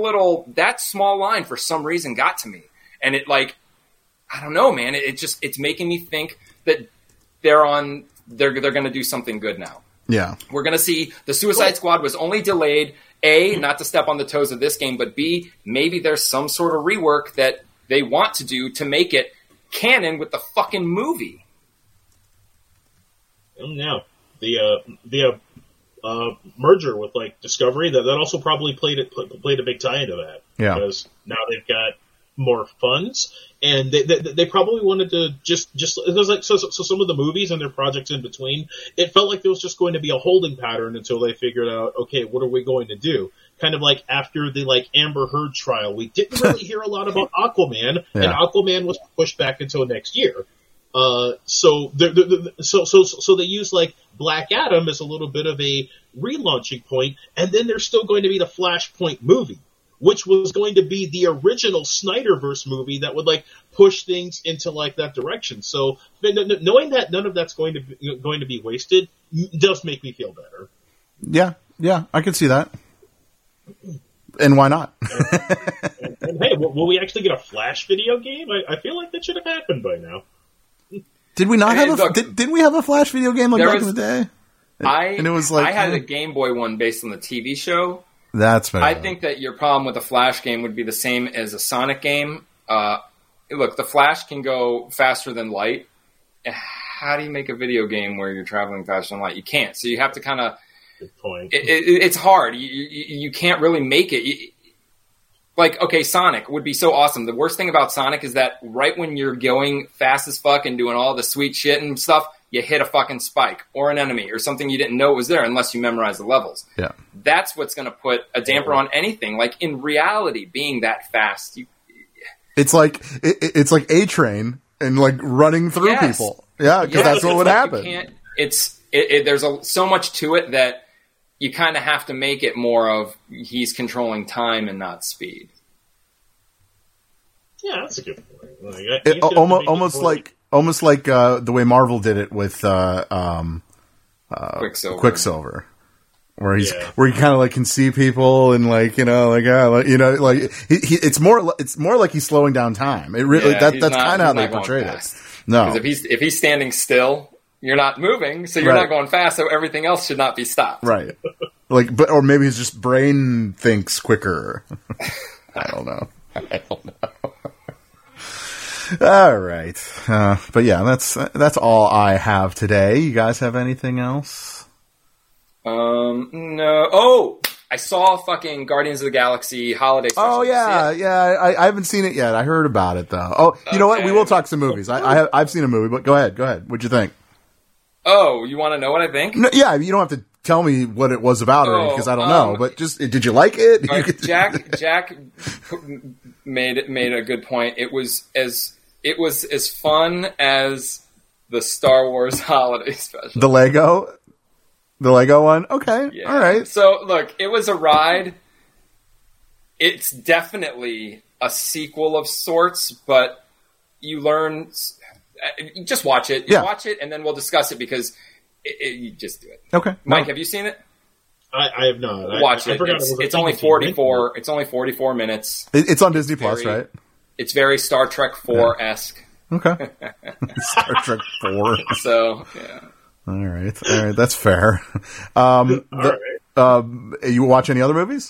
line for some reason got to me. And it, like, I don't know, man. It's making me think that they're going to do something good now. Yeah. We're going to see the Suicide Squad was only delayed, A, not to step on the toes of this game, but B, maybe there's some sort of rework that they want to do to make it canon with the fucking movie. Yeah, the merger with like Discovery that also probably played a big tie into that. Yeah, because now they've got more funds, and they probably wanted to just it was like so some of the movies and their projects in between, it felt like there was just going to be a holding pattern until they figured out, okay, what are we going to do? Kind of like after the like Amber Heard trial, we didn't really hear a lot about Aquaman, and Aquaman was pushed back until next year. So they use like Black Adam as a little bit of a relaunching point, and then there's still going to be the Flashpoint movie, which was going to be the original Snyderverse movie that would like push things into like that direction. So knowing that none of that's going to be wasted does make me feel better. Yeah, I can see that. And why not? and hey, will we actually get a Flash video game? I feel like that should have happened by now. Did we not have didn't we have a Flash video game like back in the day? And it was like I had a Game Boy one based on the TV show. That's better. I think that your problem with a Flash game would be the same as a Sonic game. Look, the Flash can go faster than light. How do you make a video game where you're traveling faster than light? You can't. So you have to kind of. Good point. It's hard. You can't really make it. Okay, Sonic would be so awesome. The worst thing about Sonic is that right when you're going fast as fuck and doing all the sweet shit and stuff, you hit a fucking spike or an enemy or something you didn't know was there unless you memorize the levels. Yeah. That's what's going to put a damper on anything. Like in reality, being that fast, it's like A-Train and like running through people. Yeah, because that's what would happen. There's so much to it that you kind of have to make it more of he's controlling time and not speed. Yeah, that's a good point. Almost like the way Marvel did it with Quicksilver, where he kind of like can see people and it's more like he's slowing down time. It really that's kind of how they portrayed it. No, because if he's standing still, you're not moving, so you're not going fast. So everything else should not be stopped. Right. Or maybe his just brain thinks quicker. I don't know. All right, but yeah, that's all I have today. You guys have anything else? No. Oh, I saw fucking Guardians of the Galaxy holiday special. Oh yeah. I haven't seen it yet. I heard about it though. Oh, you know what? We will talk some movies. I've seen a movie, but go ahead. What'd you think? Oh, you want to know what I think? No, yeah, you don't have to tell me what it was about or anything because I don't know. But just, did you like it? Jack made a good point. It was as fun as the Star Wars holiday special. The Lego one? Okay. Yeah. All right. So, look, it was a ride. It's definitely a sequel of sorts, but you learn... just watch it. Watch it, and then we'll discuss it because you just do it. Okay. Mike, have you seen it? I have not. Watch it. It's only 44. It's only 44 minutes. It's on Disney Plus, right? It's very Star Trek 4-esque. Okay. Star Trek 4. So, yeah. All right. That's fair. You watch any other movies?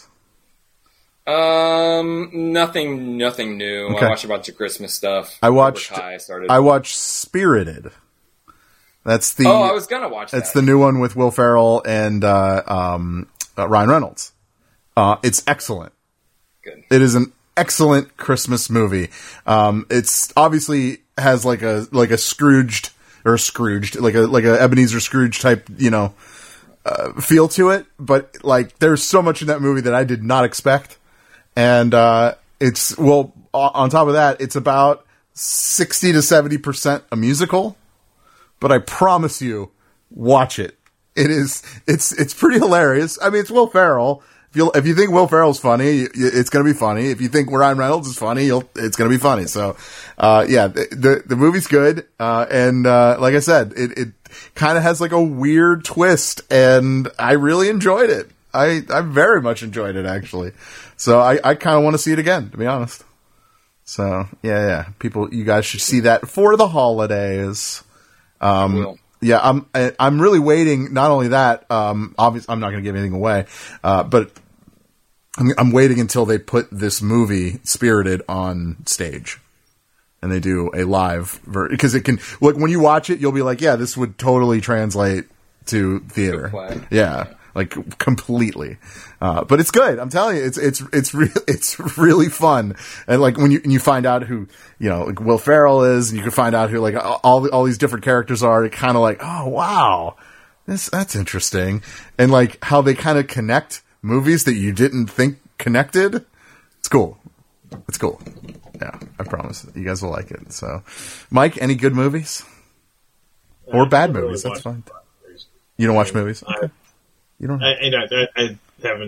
Nothing new. Okay. I watched a bunch of Christmas stuff. I watched Spirited. That's the. Oh, I was gonna watch that. It's the new one with Will Ferrell and Ryan Reynolds. It's excellent. Good. It is an excellent Christmas movie. It's obviously has like a Scrooged like a Ebenezer Scrooge type, feel to it. But like, there's so much in that movie that I did not expect. And, on top of that, it's about 60 to 70% a musical, but I promise you, watch it. It's pretty hilarious. I mean, it's Will Ferrell. If you think Will Ferrell's funny, it's going to be funny. If you think Ryan Reynolds is funny, it's going to be funny. So, the movie's good. And like I said, it kind of has like a weird twist, and I really enjoyed it. I very much enjoyed it, actually. So I kind of want to see it again, to be honest. So yeah. People, you guys should see that for the holidays. Yeah, I'm really waiting. Not only that, obviously I'm not going to give anything away, but I'm waiting until they put this movie Spirited on stage, and they do a live because it can. Like when you watch it, you'll be like, yeah, this would totally translate to theater. Yeah. Like completely, but it's good. I'm telling you, it's really fun. And like when you find out who like Will Ferrell is, and you can find out who like all these different characters are. It kind of like, oh wow, that's interesting, and like how they kind of connect movies that you didn't think connected. It's cool. It's cool. Yeah, I promise you guys will like it. So, Mike, any good movies or bad movies? That's fine. You don't watch movies? Okay. You don't. I haven't had a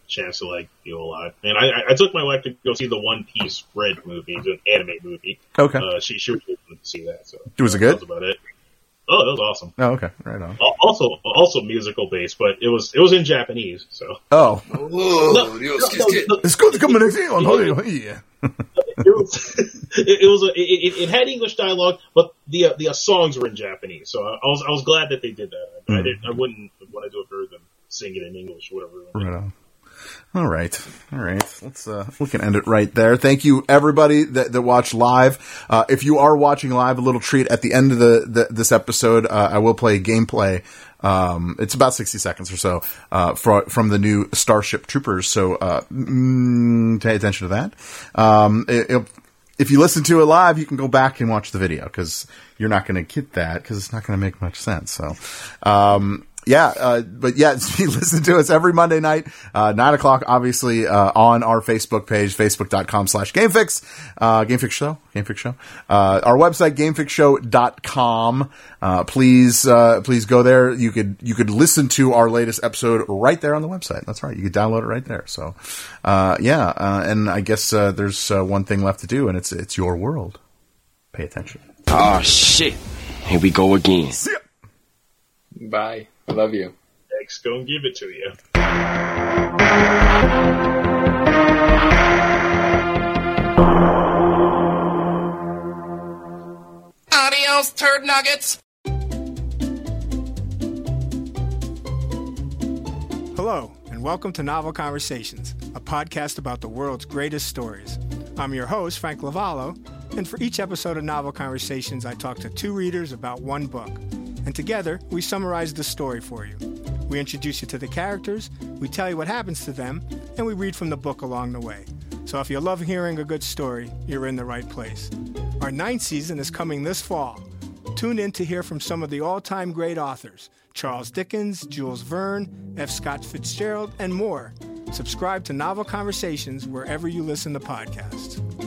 chance to like do a lot. And I took my wife to go see the One Piece Red movie, the anime movie. Okay. She really wanted to see that. So Was it good? That was about it. Oh, it was awesome. Oh, okay. Right on. Also musical based, but it was in Japanese. So. Oh. It's good to come in yeah. It had English dialogue, but the songs were in Japanese. So I was glad that they did that. I wouldn't want to do it for them sing it in English or whatever. Right on. All right. Let's we can end it right there. Thank you everybody that watched live. If you are watching live, a little treat at the end of this episode. I will play gameplay. It's about 60 seconds or so from the new Starship Troopers. So pay attention to that. If you listen to it live, you can go back and watch the video because you're not going to get that because it's not going to make much sense. So. But you listen to us every Monday night, 9:00, obviously, on our Facebook page, facebook.com/GameFix, GameFix Show, our website, GameFixShow.com. Please go there. You could listen to our latest episode right there on the website. That's right. You could download it right there. So, and I guess, there's, one thing left to do and it's your world. Pay attention. Oh, shit. Here we go again. See ya. Bye. I love you. X gonna give it to you. Adios, turd nuggets. Hello, and welcome to Novel Conversations, a podcast about the world's greatest stories. I'm your host, Frank Lavallo, and for each episode of Novel Conversations, I talk to two readers about one book. And together, we summarize the story for you. We introduce you to the characters, we tell you what happens to them, and we read from the book along the way. So if you love hearing a good story, you're in the right place. Our 9th season is coming this fall. Tune in to hear from some of the all-time great authors, Charles Dickens, Jules Verne, F. Scott Fitzgerald, and more. Subscribe to Novel Conversations wherever you listen to podcasts.